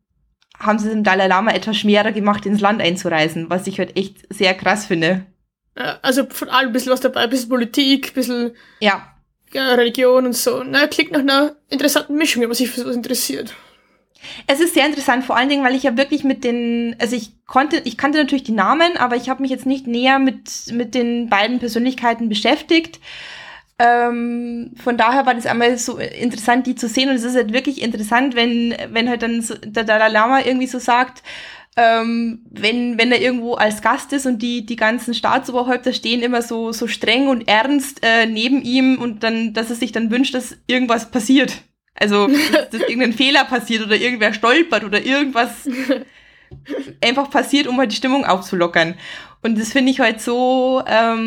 haben sie dem Dalai Lama etwas schwerer gemacht, ins Land einzureisen, was ich halt echt sehr krass finde. Also von allem ein bisschen was dabei, ein bisschen Politik, ein bisschen Religion und so. Klingt nach einer interessanten Mischung, wenn man sich für sowas interessiert. Es ist sehr interessant, vor allen Dingen, weil ich ja wirklich ich kannte natürlich die Namen, aber ich habe mich jetzt nicht näher mit den beiden Persönlichkeiten beschäftigt. Von daher war das einmal so interessant, die zu sehen, und es ist halt wirklich interessant, wenn halt dann so der Dalai Lama irgendwie so sagt, wenn er irgendwo als Gast ist und die ganzen Staatsoberhäupter stehen immer so streng und ernst neben ihm, und dann, dass er sich dann wünscht, dass irgendwas passiert. Also, dass irgendein Fehler passiert oder irgendwer stolpert oder irgendwas einfach passiert, um halt die Stimmung aufzulockern. Und das finde ich halt so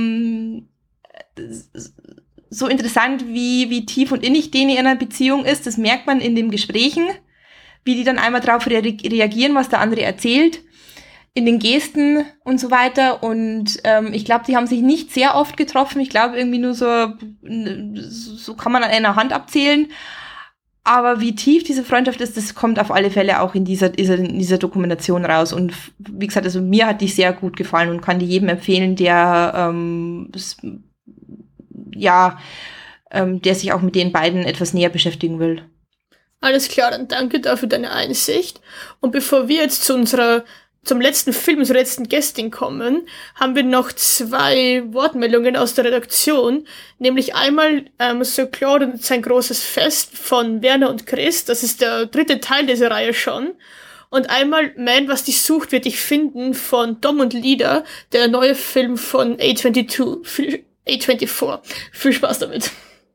interessant, wie tief und innig denen in einer Beziehung ist. Das merkt man in den Gesprächen, wie die dann einmal drauf reagieren, was der andere erzählt, in den Gesten und so weiter. Und ich glaube, die haben sich nicht sehr oft getroffen. Ich glaube, irgendwie nur so kann man an einer Hand abzählen. Aber wie tief diese Freundschaft ist, das kommt auf alle Fälle auch in dieser Dokumentation raus. Und wie gesagt, also mir hat die sehr gut gefallen und kann die jedem empfehlen, der der sich auch mit den beiden etwas näher beschäftigen will. Alles klar, dann danke dafür deine Einsicht. Und bevor wir jetzt zum letzten Film, zur letzten Gästin kommen, haben wir noch 2 Wortmeldungen aus der Redaktion. Nämlich einmal Monsieur Claude und sein großes Fest von Werner und Chris. Das ist der 3. Teil dieser Reihe schon. Und einmal Man, was dich sucht, wird dich finden von Dom und Lida, der neue Film von A24. Viel Spaß damit.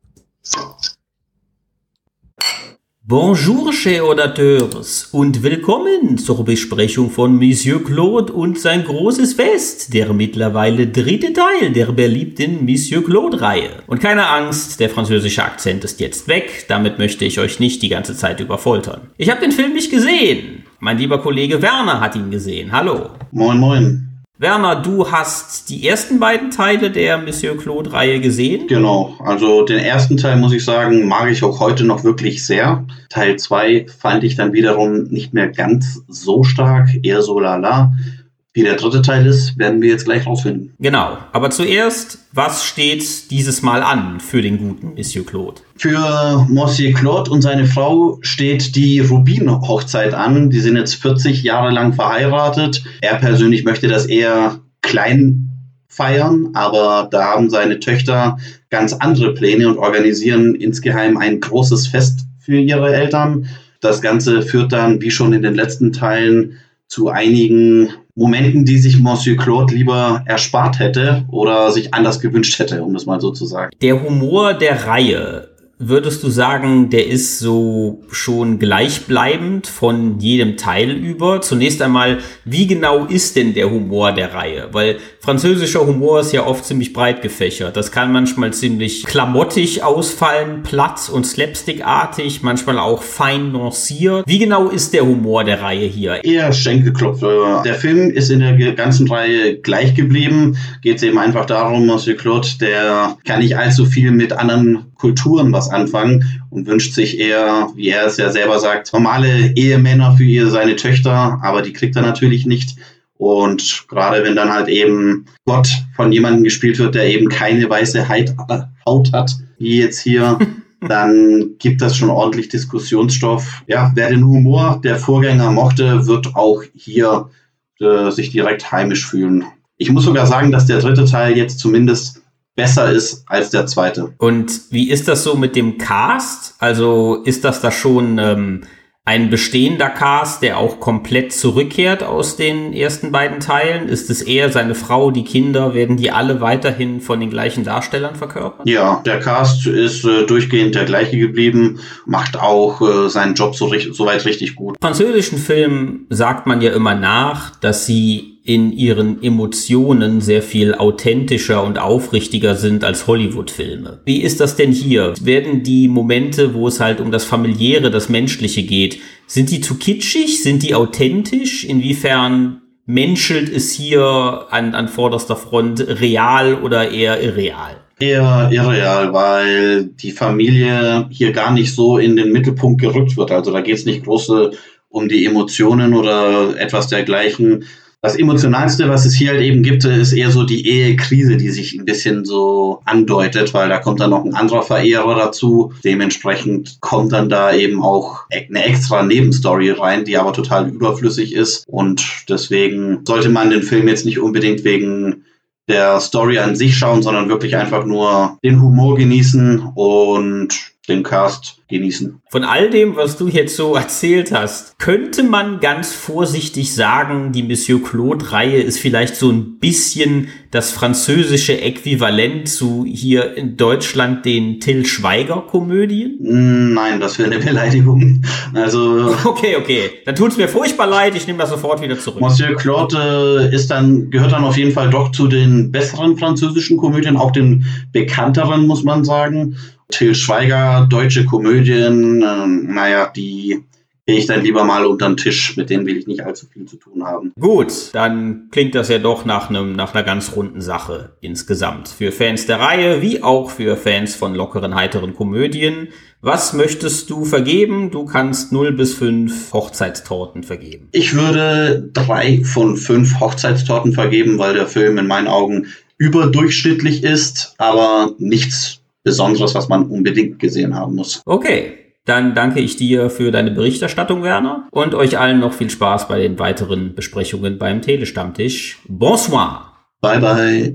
Bonjour, chers auditeurs, und willkommen zur Besprechung von Monsieur Claude und sein großes Fest, der mittlerweile 3. Teil der beliebten Monsieur Claude-Reihe. Und keine Angst, der französische Akzent ist jetzt weg, damit möchte ich euch nicht die ganze Zeit überfoltern. Ich habe den Film nicht gesehen. Mein lieber Kollege Werner hat ihn gesehen. Hallo. Moin, moin. Werner, du hast die ersten beiden Teile der Monsieur Claude-Reihe gesehen? Genau, also den ersten Teil, muss ich sagen, mag ich auch heute noch wirklich sehr. Teil 2 fand ich dann wiederum nicht mehr ganz so stark, eher so lala. Wie der 3. Teil ist, werden wir jetzt gleich rausfinden. Genau, aber zuerst, was steht dieses Mal an für den guten Monsieur Claude? Für Monsieur Claude und seine Frau steht die Rubin-Hochzeit an. Die sind jetzt 40 Jahre lang verheiratet. Er persönlich möchte das eher klein feiern, aber da haben seine Töchter ganz andere Pläne und organisieren insgeheim ein großes Fest für ihre Eltern. Das Ganze führt dann, wie schon in den letzten Teilen, zu einigen Momenten, die sich Monsieur Claude lieber erspart hätte oder sich anders gewünscht hätte, um das mal so zu sagen. Der Humor der Reihe, würdest du sagen, der ist so schon gleichbleibend von jedem Teil über? Zunächst einmal, wie genau ist denn der Humor der Reihe? Weil französischer Humor ist ja oft ziemlich breit gefächert. Das kann manchmal ziemlich klamottig ausfallen, platt und slapstickartig, manchmal auch fein nuanciert. Wie genau ist der Humor der Reihe hier? Eher Schenkelklopfer. Der Film ist in der ganzen Reihe gleich geblieben. Geht es eben einfach darum, Monsieur Claude, der kann nicht allzu viel mit anderen Kulturen was anfangen und wünscht sich eher, wie er es ja selber sagt, normale Ehemänner für seine Töchter, aber die kriegt er natürlich nicht. Und gerade wenn dann halt eben Gott von jemandem gespielt wird, der eben keine weiße Haut hat, wie jetzt hier, dann gibt das schon ordentlich Diskussionsstoff. Ja, wer den Humor der Vorgänger mochte, wird auch hier sich direkt heimisch fühlen. Ich muss sogar sagen, dass der 3. Teil jetzt zumindest besser ist als der 2. Und wie ist das so mit dem Cast? Also ist das da schon ein bestehender Cast, der auch komplett zurückkehrt aus den ersten beiden Teilen? Ist es eher seine Frau, die Kinder, werden die alle weiterhin von den gleichen Darstellern verkörpert? Ja, der Cast ist durchgehend der gleiche geblieben, macht auch seinen Job soweit richtig gut. Französischen Filmen sagt man ja immer nach, dass sie in ihren Emotionen sehr viel authentischer und aufrichtiger sind als Hollywood-Filme. Wie ist das denn hier? Werden die Momente, wo es halt um das Familiäre, das Menschliche geht, sind die zu kitschig? Sind die authentisch? Inwiefern menschelt es hier an vorderster Front real oder eher irreal? Eher irreal, weil die Familie hier gar nicht so in den Mittelpunkt gerückt wird. Also da geht es nicht groß um die Emotionen oder etwas dergleichen, Das Emotionalste, was es hier halt eben gibt, ist eher so die Ehekrise, die sich ein bisschen so andeutet, weil da kommt dann noch ein anderer Verehrer dazu. Dementsprechend kommt dann da eben auch eine extra Nebenstory rein, die aber total überflüssig ist. Und deswegen sollte man den Film jetzt nicht unbedingt wegen der Story an sich schauen, sondern wirklich einfach nur den Humor genießen und den Cast genießen. Von all dem, was du jetzt so erzählt hast, könnte man ganz vorsichtig sagen, die Monsieur Claude-Reihe ist vielleicht so ein bisschen das französische Äquivalent zu hier in Deutschland den Till Schweiger-Komödien? Nein, das wäre eine Beleidigung. Also Okay. Dann tut's mir furchtbar leid, ich nehme das sofort wieder zurück. Monsieur Claude gehört dann auf jeden Fall doch zu den besseren französischen Komödien, auch den bekannteren, muss man sagen. Till Schweiger, deutsche Komödien, die gehe ich dann lieber mal unter den Tisch, mit denen will ich nicht allzu viel zu tun haben. Gut, dann klingt das ja doch nach einer ganz runden Sache insgesamt. Für Fans der Reihe, wie auch für Fans von lockeren, heiteren Komödien. Was möchtest du vergeben? Du kannst 0 bis 5 Hochzeitstorten vergeben. Ich würde 3 von 5 Hochzeitstorten vergeben, weil der Film in meinen Augen überdurchschnittlich ist, aber nichts Besonderes, was man unbedingt gesehen haben muss. Okay, dann danke ich dir für deine Berichterstattung, Werner, und euch allen noch viel Spaß bei den weiteren Besprechungen beim Telestammtisch. Bonsoir. Bye, bye.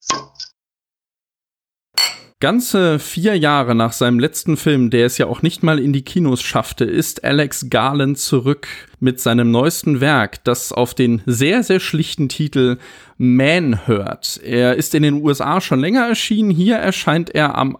Ganze 4 Jahre nach seinem letzten Film, der es ja auch nicht mal in die Kinos schaffte, ist Alex Garland zurück mit seinem neuesten Werk, das auf den sehr, sehr schlichten Titel Man hört. Er ist in den USA schon länger erschienen. Hier erscheint er am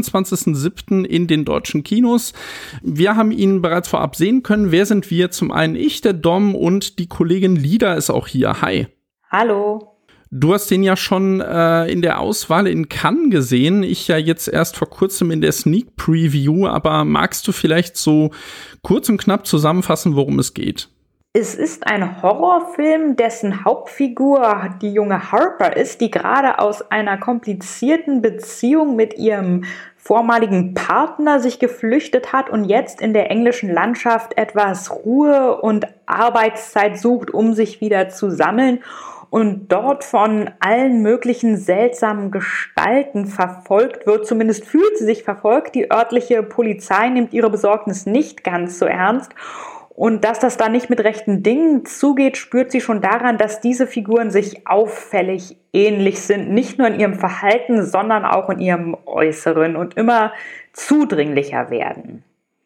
21.07. in den deutschen Kinos. Wir haben ihn bereits vorab sehen können. Wer sind wir? Zum einen ich, der Dom, und die Kollegin Lida ist auch hier. Hi. Hallo. Du hast den ja schon in der Auswahl in Cannes gesehen. Ich ja jetzt erst vor kurzem in der Sneak Preview. Aber magst du vielleicht so kurz und knapp zusammenfassen, worum es geht? Es ist ein Horrorfilm, dessen Hauptfigur die junge Harper ist, die gerade aus einer komplizierten Beziehung mit ihrem vormaligen Partner sich geflüchtet hat und jetzt in der englischen Landschaft etwas Ruhe und Arbeitszeit sucht, um sich wieder zu sammeln. Und dort von allen möglichen seltsamen Gestalten verfolgt wird. Zumindest fühlt sie sich verfolgt. Die örtliche Polizei nimmt ihre Besorgnis nicht ganz so ernst. Und dass das da nicht mit rechten Dingen zugeht, spürt sie schon daran, dass diese Figuren sich auffällig ähnlich sind. Nicht nur in ihrem Verhalten, sondern auch in ihrem Äußeren und immer zudringlicher werden.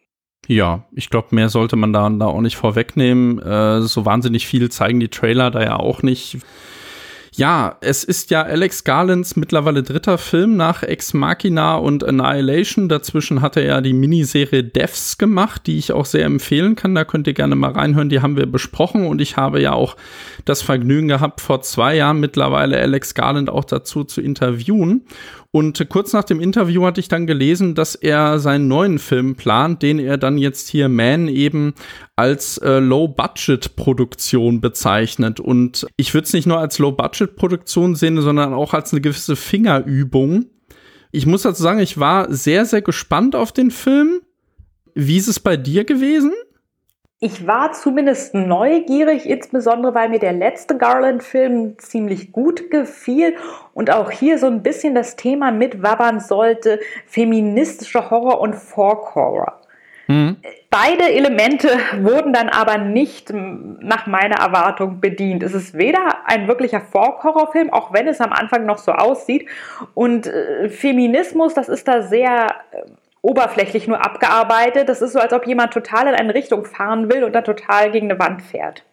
Ja, ich glaube, mehr sollte man da auch nicht vorwegnehmen. So wahnsinnig viel zeigen die Trailer da ja auch nicht. Ja, es ist ja Alex Garlands mittlerweile 3. Film nach Ex Machina und Annihilation. Dazwischen hat er ja die Miniserie Deaths gemacht, die ich auch sehr empfehlen kann. Da könnt ihr gerne mal reinhören, die haben wir besprochen. Und ich habe ja auch das Vergnügen gehabt, vor 2 Jahren mittlerweile Alex Garland auch dazu zu interviewen. Und kurz nach dem Interview hatte ich dann gelesen, dass er seinen neuen Film plant, den er dann jetzt hier Man eben als Low-Budget-Produktion bezeichnet. Und ich würde es nicht nur als Low-Budget-Produktion sehen, sondern auch als eine gewisse Fingerübung. Ich muss dazu sagen, ich war sehr, sehr gespannt auf den Film. Wie ist es bei dir gewesen? Ich war zumindest neugierig, insbesondere weil mir der letzte Garland-Film ziemlich gut gefiel und auch hier so ein bisschen das Thema mitwabbern sollte, feministischer Horror und Folk-Horror. Beide Elemente wurden dann aber nicht nach meiner Erwartung bedient. Es ist weder ein wirklicher Folk-Horrorfilm, auch wenn es am Anfang noch so aussieht, und Feminismus, das ist da sehr oberflächlich nur abgearbeitet. Das ist so, als ob jemand total in eine Richtung fahren will und dann total gegen eine Wand fährt.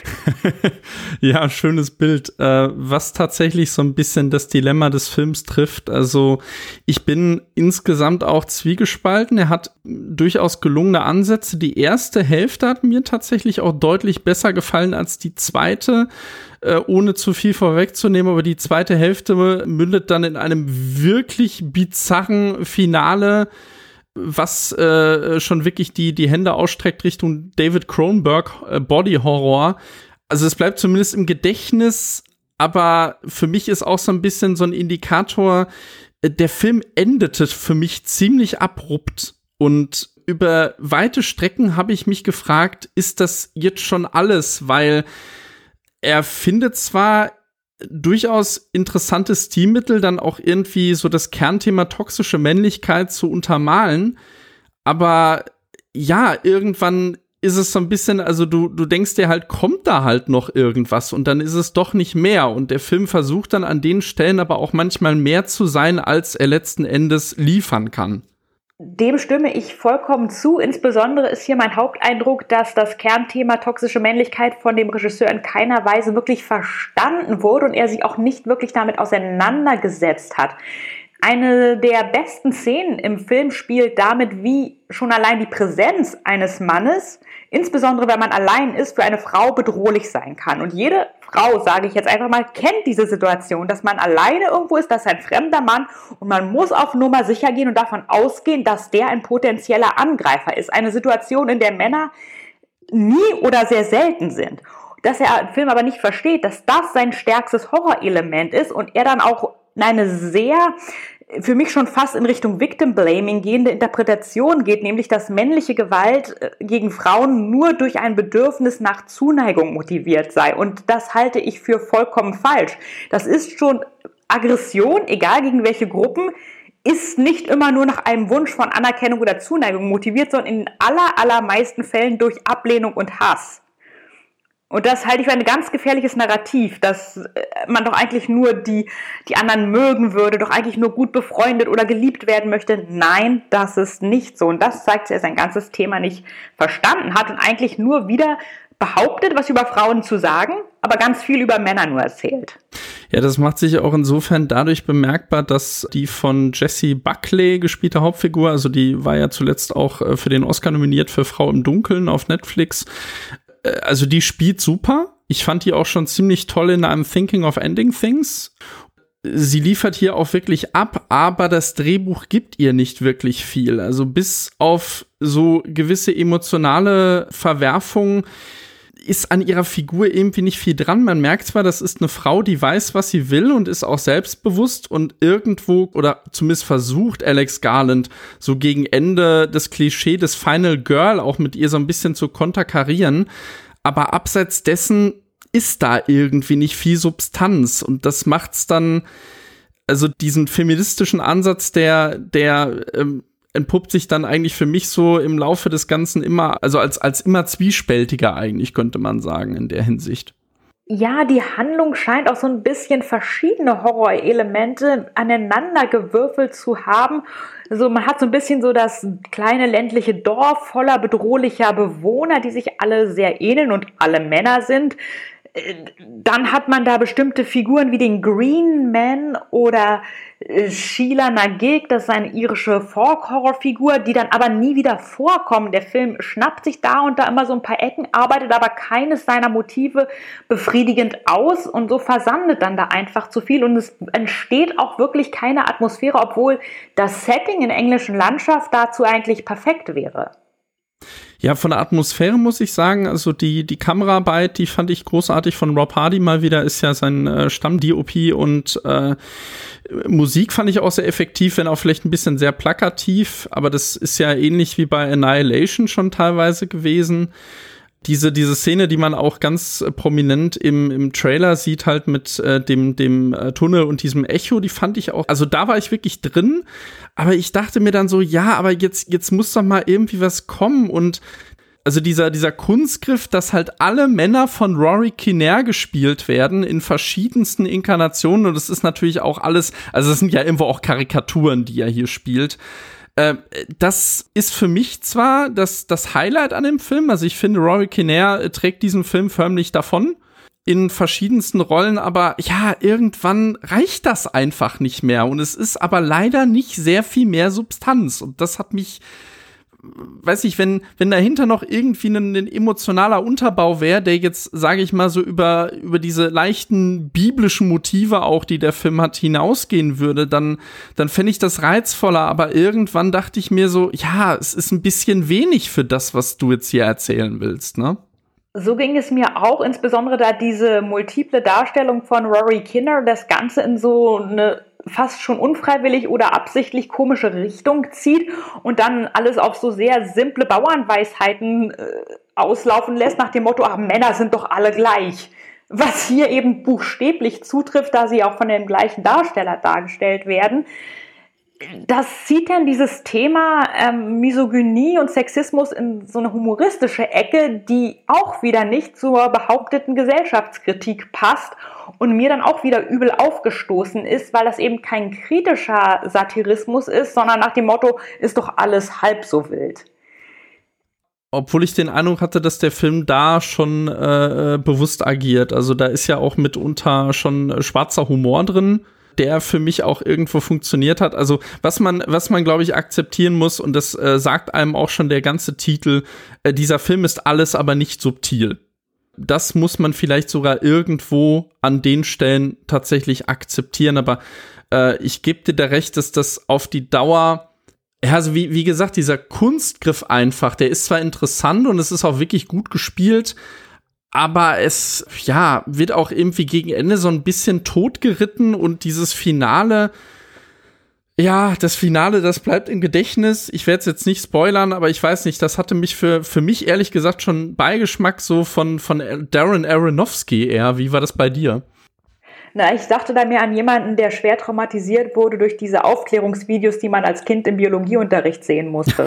Ja, schönes Bild, was tatsächlich so ein bisschen das Dilemma des Films trifft. Also ich bin insgesamt auch zwiegespalten. Er hat durchaus gelungene Ansätze. Die erste Hälfte hat mir tatsächlich auch deutlich besser gefallen als die zweite, ohne zu viel vorwegzunehmen. Aber die zweite Hälfte mündet dann in einem wirklich bizarren Finale, was schon wirklich die Hände ausstreckt Richtung David Cronenberg, Body Horror. Also es bleibt zumindest im Gedächtnis, aber für mich ist auch so ein bisschen so ein Indikator, der Film endete für mich ziemlich abrupt und über weite Strecken habe ich mich gefragt, ist das jetzt schon alles? Weil er findet zwar durchaus interessante Stilmittel, dann auch irgendwie so das Kernthema toxische Männlichkeit zu untermalen, aber ja, irgendwann ist es so ein bisschen, also du denkst dir halt, kommt da halt noch irgendwas und dann ist es doch nicht mehr und der Film versucht dann an den Stellen aber auch manchmal mehr zu sein, als er letzten Endes liefern kann. Dem stimme ich vollkommen zu. Insbesondere ist hier mein Haupteindruck, dass das Kernthema toxische Männlichkeit von dem Regisseur in keiner Weise wirklich verstanden wurde und er sich auch nicht wirklich damit auseinandergesetzt hat. Eine der besten Szenen im Film spielt damit, wie schon allein die Präsenz eines Mannes, insbesondere wenn man allein ist, für eine Frau bedrohlich sein kann. Und jede Frau, sage ich jetzt einfach mal, kennt diese Situation, dass man alleine irgendwo ist, das ist ein fremder Mann und man muss auf Nummer sicher gehen und davon ausgehen, dass der ein potenzieller Angreifer ist. Eine Situation, in der Männer nie oder sehr selten sind. Dass er im Film aber nicht versteht, dass das sein stärkstes Horrorelement ist und er dann auch eine sehr, für mich schon fast in Richtung Victim-Blaming gehende Interpretation geht, nämlich dass männliche Gewalt gegen Frauen nur durch ein Bedürfnis nach Zuneigung motiviert sei. Und das halte ich für vollkommen falsch. Das ist schon Aggression, egal gegen welche Gruppen, ist nicht immer nur nach einem Wunsch von Anerkennung oder Zuneigung motiviert, sondern in allermeisten Fällen durch Ablehnung und Hass. Und das halte ich für ein ganz gefährliches Narrativ, dass man doch eigentlich nur die anderen mögen würde, doch eigentlich nur gut befreundet oder geliebt werden möchte. Nein, das ist nicht so. Und das zeigt, dass er sein ganzes Thema nicht verstanden hat und eigentlich nur wieder behauptet, was über Frauen zu sagen, aber ganz viel über Männer nur erzählt. Ja, das macht sich auch insofern dadurch bemerkbar, dass die von Jessie Buckley gespielte Hauptfigur, also die war ja zuletzt auch für den Oscar nominiert für Frau im Dunkeln auf Netflix. Also die spielt super. Ich fand die auch schon ziemlich toll in I'm Thinking of Ending Things. Sie liefert hier auch wirklich ab, aber das Drehbuch gibt ihr nicht wirklich viel. Also bis auf so gewisse emotionale Verwerfungen ist an ihrer Figur irgendwie nicht viel dran. Man merkt zwar, das ist eine Frau, die weiß, was sie will und ist auch selbstbewusst und irgendwo, oder zumindest versucht Alex Garland so gegen Ende das Klischee des Final Girl auch mit ihr so ein bisschen zu konterkarieren. Aber abseits dessen ist da irgendwie nicht viel Substanz und das macht's dann, also diesen feministischen Ansatz, der entpuppt sich dann eigentlich für mich so im Laufe des Ganzen immer, also als immer zwiespältiger eigentlich, könnte man sagen, in der Hinsicht. Ja, die Handlung scheint auch so ein bisschen verschiedene Horrorelemente aneinandergewürfelt zu haben. Also man hat so ein bisschen so das kleine ländliche Dorf voller bedrohlicher Bewohner, die sich alle sehr ähneln und alle Männer sind. Dann hat man da bestimmte Figuren wie den Green Man oder Sheila Nagig, das ist eine irische Folk-Horror-Figur, die dann aber nie wieder vorkommen. Der Film schnappt sich da und da immer so ein paar Ecken, arbeitet aber keines seiner Motive befriedigend aus und so versandet dann da einfach zu viel und es entsteht auch wirklich keine Atmosphäre, obwohl das Setting in der englischen Landschaft dazu eigentlich perfekt wäre. Ja, von der Atmosphäre muss ich sagen, also die Kameraarbeit, die fand ich großartig von Rob Hardy mal wieder, ist ja sein Stamm-DOP und Musik fand ich auch sehr effektiv, wenn auch vielleicht ein bisschen sehr plakativ, aber das ist ja ähnlich wie bei Annihilation schon teilweise gewesen. Diese Szene, die man auch ganz prominent im Trailer sieht, halt mit dem Tunnel und diesem Echo, die fand ich auch, also da war ich wirklich drin, aber ich dachte mir dann so, ja, aber jetzt muss doch mal irgendwie was kommen und also dieser Kunstgriff, dass halt alle Männer von Rory Kinnear gespielt werden in verschiedensten Inkarnationen und das ist natürlich auch alles, also es sind ja irgendwo auch Karikaturen, die er hier spielt. Das ist für mich zwar das Highlight an dem Film, also ich finde, Rory Kinnear trägt diesen Film förmlich davon in verschiedensten Rollen, aber ja, irgendwann reicht das einfach nicht mehr und es ist aber leider nicht sehr viel mehr Substanz und das hat mich, weiß ich, wenn dahinter noch irgendwie ein emotionaler Unterbau wäre, der jetzt, sage ich mal, so über diese leichten biblischen Motive auch, die der Film hat, hinausgehen würde, dann fände ich das reizvoller, aber irgendwann dachte ich mir so, ja, es ist ein bisschen wenig für das, was du jetzt hier erzählen willst, ne? So ging es mir auch, insbesondere da diese multiple Darstellung von Rory Kinnear das Ganze in so eine fast schon unfreiwillig oder absichtlich komische Richtung zieht und dann alles auf so sehr simple Bauernweisheiten auslaufen lässt, nach dem Motto, ach, Männer sind doch alle gleich. was hier eben buchstäblich zutrifft, da sie auch von dem gleichen Darsteller dargestellt werden. Das zieht dann dieses Thema Misogynie und Sexismus in so eine humoristische Ecke, die auch wieder nicht zur behaupteten Gesellschaftskritik passt und mir dann auch wieder übel aufgestoßen ist, weil das eben kein kritischer Satirismus ist, sondern nach dem Motto, ist doch alles halb so wild. Obwohl ich den Eindruck hatte, dass der Film da schon bewusst agiert. Also da ist ja auch mitunter schon schwarzer Humor drin, der für mich auch irgendwo funktioniert hat. Also was man glaube ich, akzeptieren muss, und das sagt einem auch schon der ganze Titel, dieser Film ist alles, aber nicht subtil. Das muss man vielleicht sogar irgendwo an den Stellen tatsächlich akzeptieren, aber ich gebe dir da recht, dass das auf die Dauer, ja, also wie gesagt, dieser Kunstgriff einfach, der ist zwar interessant und es ist auch wirklich gut gespielt, aber es, ja, wird auch irgendwie gegen Ende so ein bisschen totgeritten und dieses Finale, ja, das Finale, das bleibt im Gedächtnis. Ich werde es jetzt nicht spoilern, aber ich weiß nicht, das hatte mich für mich ehrlich gesagt schon Beigeschmack so von Darren Aronofsky eher. Wie war das bei dir? Na, ich dachte da mehr an jemanden, der schwer traumatisiert wurde durch diese Aufklärungsvideos, die man als Kind im Biologieunterricht sehen musste.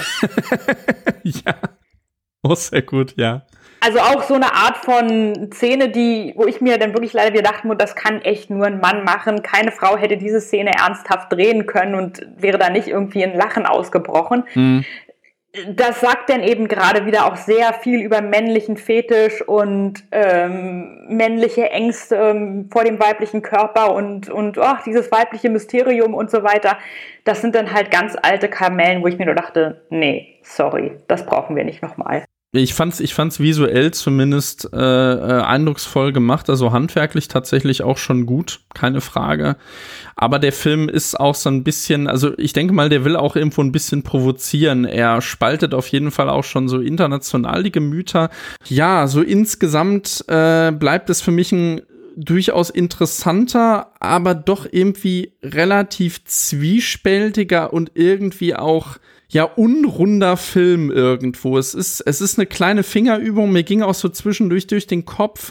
Ja, oh, sehr gut, ja. Also auch so eine Art von Szene, wo ich mir dann wirklich leider wieder dachte, das kann echt nur ein Mann machen. Keine Frau hätte diese Szene ernsthaft drehen können und wäre da nicht irgendwie in Lachen ausgebrochen. Mhm. Das sagt dann eben gerade wieder auch sehr viel über männlichen Fetisch und männliche Ängste vor dem weiblichen Körper und dieses weibliche Mysterium und so weiter. Das sind dann halt ganz alte Kamellen, wo ich mir nur dachte, nee, sorry, das brauchen wir nicht nochmal. Ich fand's visuell zumindest eindrucksvoll gemacht, also handwerklich tatsächlich auch schon gut, keine Frage. Aber der Film ist auch so ein bisschen, also ich denke mal, der will auch irgendwo ein bisschen provozieren. Er spaltet auf jeden Fall auch schon so international die Gemüter. Ja, so insgesamt bleibt es für mich ein durchaus interessanter, aber doch irgendwie relativ zwiespältiger und irgendwie auch unrunder Film irgendwo. Es ist eine kleine Fingerübung. Mir ging auch so zwischendurch durch den Kopf,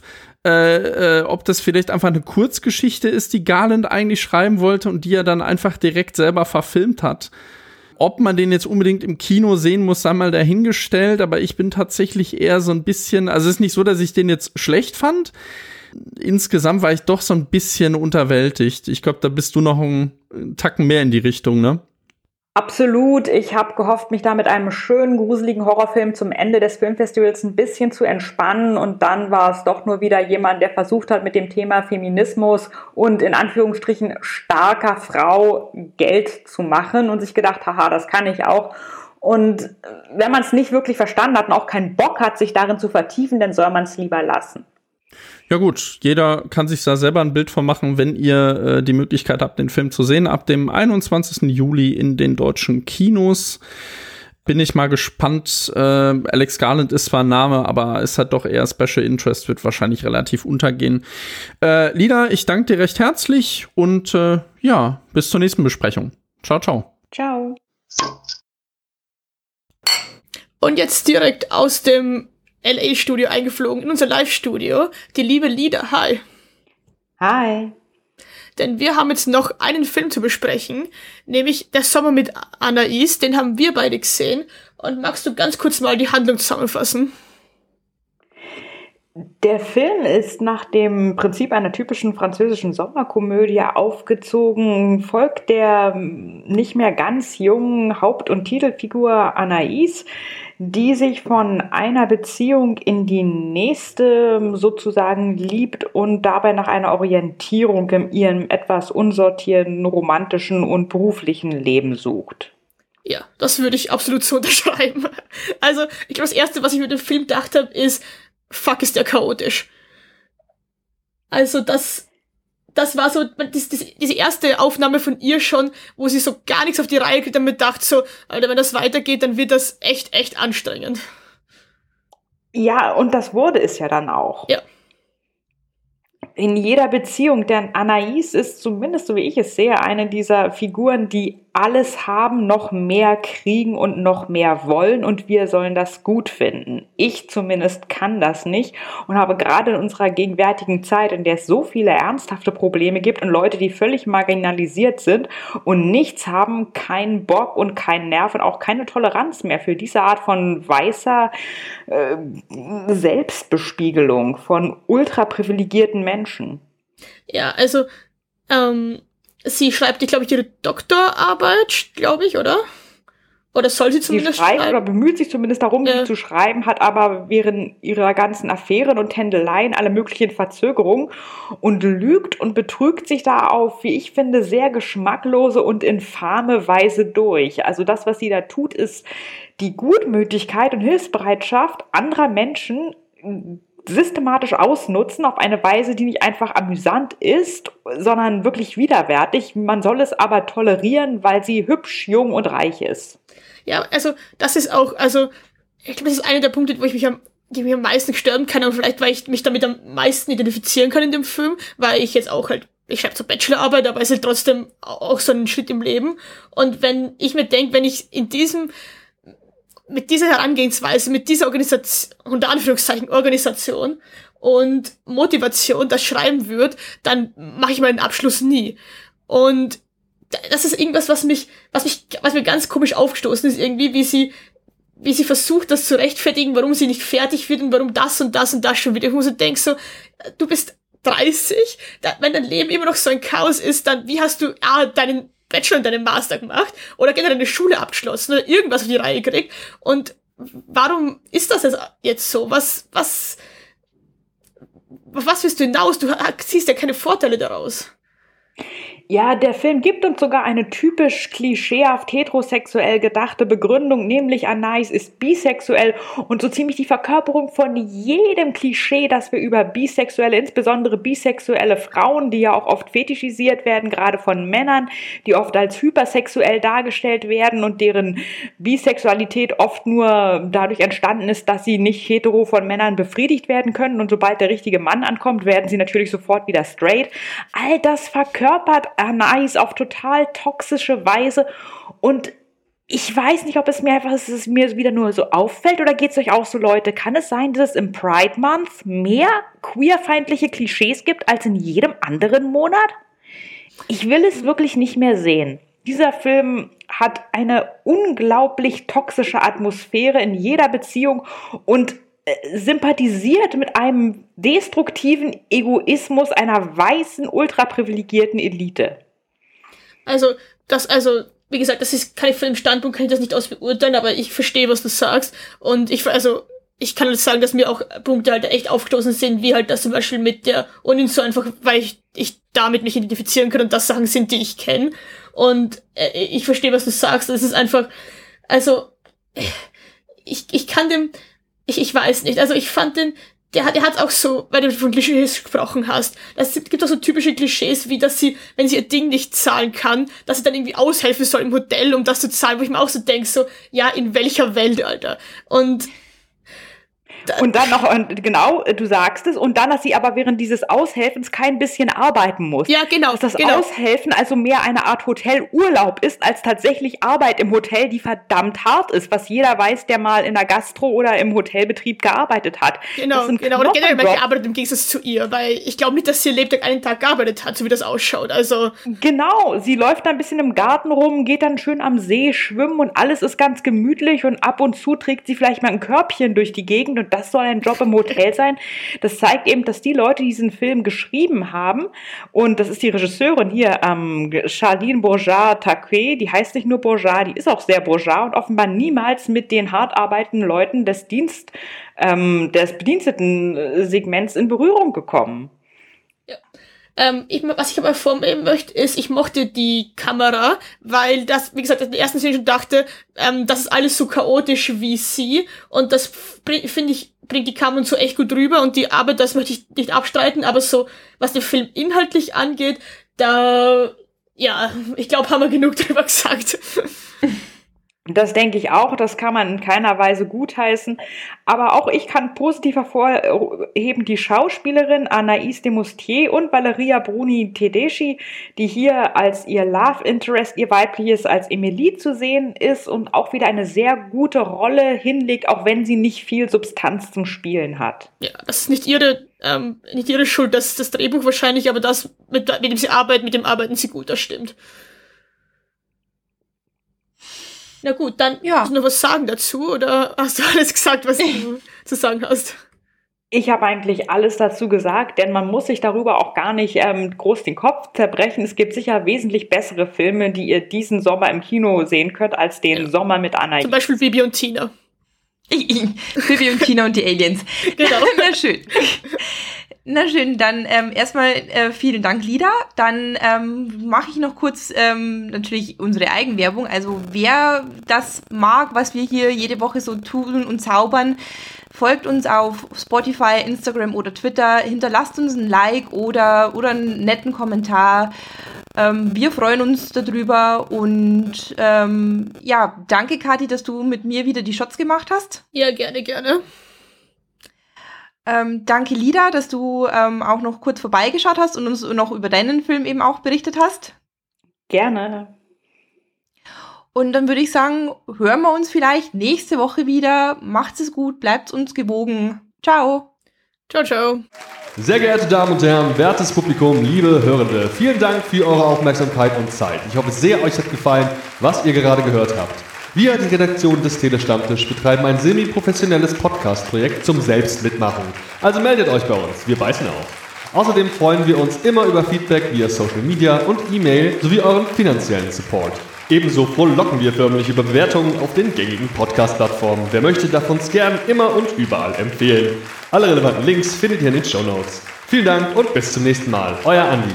ob das vielleicht einfach eine Kurzgeschichte ist, die Garland eigentlich schreiben wollte und die er dann einfach direkt selber verfilmt hat. Ob man den jetzt unbedingt im Kino sehen muss, sei mal dahingestellt, aber ich bin tatsächlich eher so ein bisschen, also es ist nicht so, dass ich den jetzt schlecht fand. Insgesamt war ich doch so ein bisschen unterwältigt. Ich glaube, da bist du noch einen Tacken mehr in die Richtung, ne? Absolut. Ich habe gehofft, mich da mit einem schönen, gruseligen Horrorfilm zum Ende des Filmfestivals ein bisschen zu entspannen. Und dann war es doch nur wieder jemand, der versucht hat, mit dem Thema Feminismus und in Anführungsstrichen starker Frau Geld zu machen und sich gedacht, haha, das kann ich auch. Und wenn man es nicht wirklich verstanden hat und auch keinen Bock hat, sich darin zu vertiefen, dann soll man es lieber lassen. Ja gut, jeder kann sich da selber ein Bild von machen, wenn ihr die Möglichkeit habt, den Film zu sehen. Ab dem 21. Juli in den deutschen Kinos. Bin ich mal gespannt. Alex Garland ist zwar ein Name, aber ist halt doch eher Special Interest, wird wahrscheinlich relativ untergehen. Lida, ich danke dir recht herzlich und bis zur nächsten Besprechung. Ciao, ciao. Ciao. Und jetzt direkt aus dem LA-Studio eingeflogen, in unser Live-Studio, die liebe Lida. Hi. Hi. Denn wir haben jetzt noch einen Film zu besprechen, nämlich Der Sommer mit Anais, den haben wir beide gesehen. Und magst du ganz kurz mal die Handlung zusammenfassen? Der Film ist nach dem Prinzip einer typischen französischen Sommerkomödie aufgezogen, folgt der nicht mehr ganz jungen Haupt- und Titelfigur Anais, die sich von einer Beziehung in die nächste sozusagen liebt und dabei nach einer Orientierung in ihrem etwas unsortierten, romantischen und beruflichen Leben sucht. Ja, das würde ich absolut so unterschreiben. Also, ich glaube, das Erste, was ich mit dem Film gedacht habe, ist, fuck, ist der chaotisch. Also, das war so diese erste Aufnahme von ihr schon, wo sie so gar nichts auf die Reihe kriegt, damit dachte so, Alter, wenn das weitergeht, dann wird das echt anstrengend. Ja, und das wurde es ja dann auch. Ja. In jeder Beziehung, denn Anais ist zumindest, so wie ich es sehe, eine dieser Figuren, die alles haben, noch mehr kriegen und noch mehr wollen und wir sollen das gut finden. Ich zumindest kann das nicht und habe gerade in unserer gegenwärtigen Zeit, in der es so viele ernsthafte Probleme gibt und Leute, die völlig marginalisiert sind und nichts haben, keinen Bock und keinen Nerv und auch keine Toleranz mehr für diese Art von weißer Selbstbespiegelung von ultraprivilegierten Menschen. Ja, also sie schreibt, glaube ich, ihre Doktorarbeit, glaube ich, oder? Oder soll sie zumindest schreiben? Oder bemüht sich zumindest darum, sie zu schreiben, hat aber während ihrer ganzen Affären und Tändeleien alle möglichen Verzögerungen und lügt und betrügt sich da auf, wie ich finde, sehr geschmacklose und infame Weise durch. Also das, was sie da tut, ist die Gutmütigkeit und Hilfsbereitschaft anderer Menschen systematisch ausnutzen auf eine Weise, die nicht einfach amüsant ist, sondern wirklich widerwärtig. Man soll es aber tolerieren, weil sie hübsch, jung und reich ist. Ja, also das ist auch, also ich glaube, das ist einer der Punkte, wo ich mich am meisten stören kann und vielleicht, weil ich mich damit am meisten identifizieren kann in dem Film, weil ich jetzt auch halt, ich schreibe zur Bachelorarbeit, aber es ist halt trotzdem auch so ein Schritt im Leben. Und wenn ich mir denke, wenn ich mit dieser Herangehensweise, mit dieser Organisation, unter Anführungszeichen Organisation und Motivation das schreiben würde, dann mache ich meinen Abschluss nie. Und das ist irgendwas, was mir ganz komisch aufgestoßen ist, irgendwie, wie sie versucht, das zu rechtfertigen, warum sie nicht fertig wird und warum das und das und das schon wieder. Ich muss so denken, so, du bist 30, wenn dein Leben immer noch so ein Chaos ist, dann wie hast du deinen Bachelor und deinen Master gemacht oder generell eine Schule abgeschlossen oder irgendwas auf die Reihe gekriegt und warum ist das jetzt so? Was willst du hinaus? Du siehst ja keine Vorteile daraus. Ja, der Film gibt uns sogar eine typisch klischeehaft heterosexuell gedachte Begründung, nämlich Anais ist bisexuell und so ziemlich die Verkörperung von jedem Klischee, das wir über Bisexuelle, insbesondere bisexuelle Frauen, die ja auch oft fetischisiert werden, gerade von Männern, die oft als hypersexuell dargestellt werden und deren Bisexualität oft nur dadurch entstanden ist, dass sie nicht hetero von Männern befriedigt werden können und sobald der richtige Mann ankommt, werden sie natürlich sofort wieder straight. All das verkörpert Anais auf total toxische Weise und ich weiß nicht, ob es mir wieder nur so auffällt oder geht es euch auch so, Leute, kann es sein, dass es im Pride Month mehr queerfeindliche Klischees gibt als in jedem anderen Monat? Ich will es wirklich nicht mehr sehen. Dieser Film hat eine unglaublich toxische Atmosphäre in jeder Beziehung und sympathisiert mit einem destruktiven Egoismus einer weißen, ultraprivilegierten Elite. Wie gesagt, kann ich von dem Standpunkt kann ich das nicht aus beurteilen, aber ich verstehe, was du sagst. Und ich kann halt sagen, dass mir auch Punkte halt echt aufgestoßen sind, wie halt das zum Beispiel mit der Uni so einfach, weil ich damit mich identifizieren kann und das Sachen sind, die ich kenne. Und ich verstehe, was du sagst. Es ist einfach, ich weiß nicht. Also ich fand der hat auch so, weil du von Klischees gesprochen hast, es gibt auch so typische Klischees, wie dass sie, wenn sie ihr Ding nicht zahlen kann, dass sie dann irgendwie aushelfen soll im Hotel, um das zu zahlen, wo ich mir auch so denke, so, ja, in welcher Welt, Alter? Und dann noch, genau, du sagst es, und dann, dass sie aber während dieses Aushelfens kein bisschen arbeiten muss. Ja, genau. Dass das Aushelfen also mehr eine Art Hotelurlaub ist, als tatsächlich Arbeit im Hotel, die verdammt hart ist, was jeder weiß, der mal in der Gastro oder im Hotelbetrieb gearbeitet hat. Genau, oder generell mal gearbeitet im Gegensatz zu ihr, weil ich glaube nicht, dass sie ihr Lebtag einen Tag gearbeitet hat, so wie das ausschaut, also. Genau, sie läuft da ein bisschen im Garten rum, geht dann schön am See schwimmen und alles ist ganz gemütlich und ab und zu trägt sie vielleicht mal ein Körbchen durch die Gegend und das soll ein Job im Hotel sein. Das zeigt eben, dass die Leute, die diesen Film geschrieben haben, und das ist die Regisseurin hier, Charline Bourgeat-Taquet, die heißt nicht nur Bourgeat, die ist auch sehr Bourgeat und offenbar niemals mit den hart arbeitenden Leuten des Bediensteten-Segments in Berührung gekommen. Ja. Was ich aber vornehmen möchte, ist, ich mochte die Kamera, weil das, wie gesagt, in der ersten Szene schon dachte, das ist alles so chaotisch wie sie und das, finde ich, bringt die Kamera so echt gut rüber und die Arbeit, das möchte ich nicht abstreiten, aber so, was den Film inhaltlich angeht, ich glaube, haben wir genug drüber gesagt. Das denke ich auch, das kann man in keiner Weise gutheißen. Aber auch ich kann positiv hervorheben die Schauspielerin Anaïs de Moustier und Valeria Bruni-Tedeschi, die hier als ihr Love Interest, ihr weibliches, als Emilie zu sehen ist und auch wieder eine sehr gute Rolle hinlegt, auch wenn sie nicht viel Substanz zum Spielen hat. Ja, das ist nicht ihre Schuld, das ist das Drehbuch wahrscheinlich, aber das, mit dem sie arbeiten, mit dem arbeiten sie gut, das stimmt. Na gut, dann hast du noch was sagen dazu, oder hast du alles gesagt, was du zu sagen hast? Ich habe eigentlich alles dazu gesagt, denn man muss sich darüber auch gar nicht groß den Kopf zerbrechen. Es gibt sicher wesentlich bessere Filme, die ihr diesen Sommer im Kino sehen könnt, als den Sommer mit Anaïs. Zum Beispiel Bibi und Tina. Bibi und Tina und die Aliens. Genau. Na schön. Na schön, dann erstmal vielen Dank, Lida. Dann mache ich noch kurz natürlich unsere Eigenwerbung. Also wer das mag, was wir hier jede Woche so tun und zaubern, folgt uns auf Spotify, Instagram oder Twitter. Hinterlasst uns ein Like oder einen netten Kommentar. Wir freuen uns darüber und danke, Kathi, dass du mit mir wieder die Shots gemacht hast. Ja, gerne, gerne. Danke, Lida, dass du auch noch kurz vorbeigeschaut hast und uns noch über deinen Film eben auch berichtet hast. Gerne. Und dann würde ich sagen, hören wir uns vielleicht nächste Woche wieder. Macht's es gut, bleibt uns gewogen. Ciao. Ciao, ciao. Sehr geehrte Damen und Herren, wertes Publikum, liebe Hörende, vielen Dank für eure Aufmerksamkeit und Zeit. Ich hoffe sehr, euch hat gefallen, was ihr gerade gehört habt. Wir, die Redaktion des Telestammtisch, betreiben ein semi-professionelles Podcast-Projekt zum Selbstmitmachen. Also meldet euch bei uns, wir beißen auf. Außerdem freuen wir uns immer über Feedback via Social Media und E-Mail sowie euren finanziellen Support. Ebenso frohlocken wir förmlich über Bewertungen auf den gängigen Podcast-Plattformen. Wer möchte, darf uns gern immer und überall empfehlen. Alle relevanten Links findet ihr in den Shownotes. Vielen Dank und bis zum nächsten Mal. Euer Andi.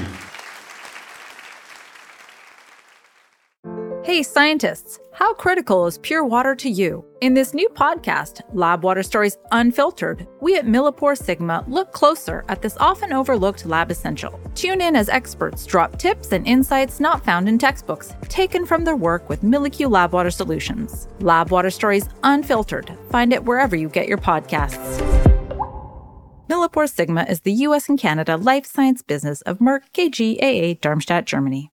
Hey, scientists, how critical is pure water to you? In this new podcast, Lab Water Stories Unfiltered, we at Millipore Sigma look closer at this often overlooked lab essential. Tune in as experts drop tips and insights not found in textbooks, taken from their work with Milliq Lab Water Solutions. Lab Water Stories Unfiltered. Find it wherever you get your podcasts. Millipore Sigma is the US and Canada life science business of Merck KGaA, Darmstadt, Germany.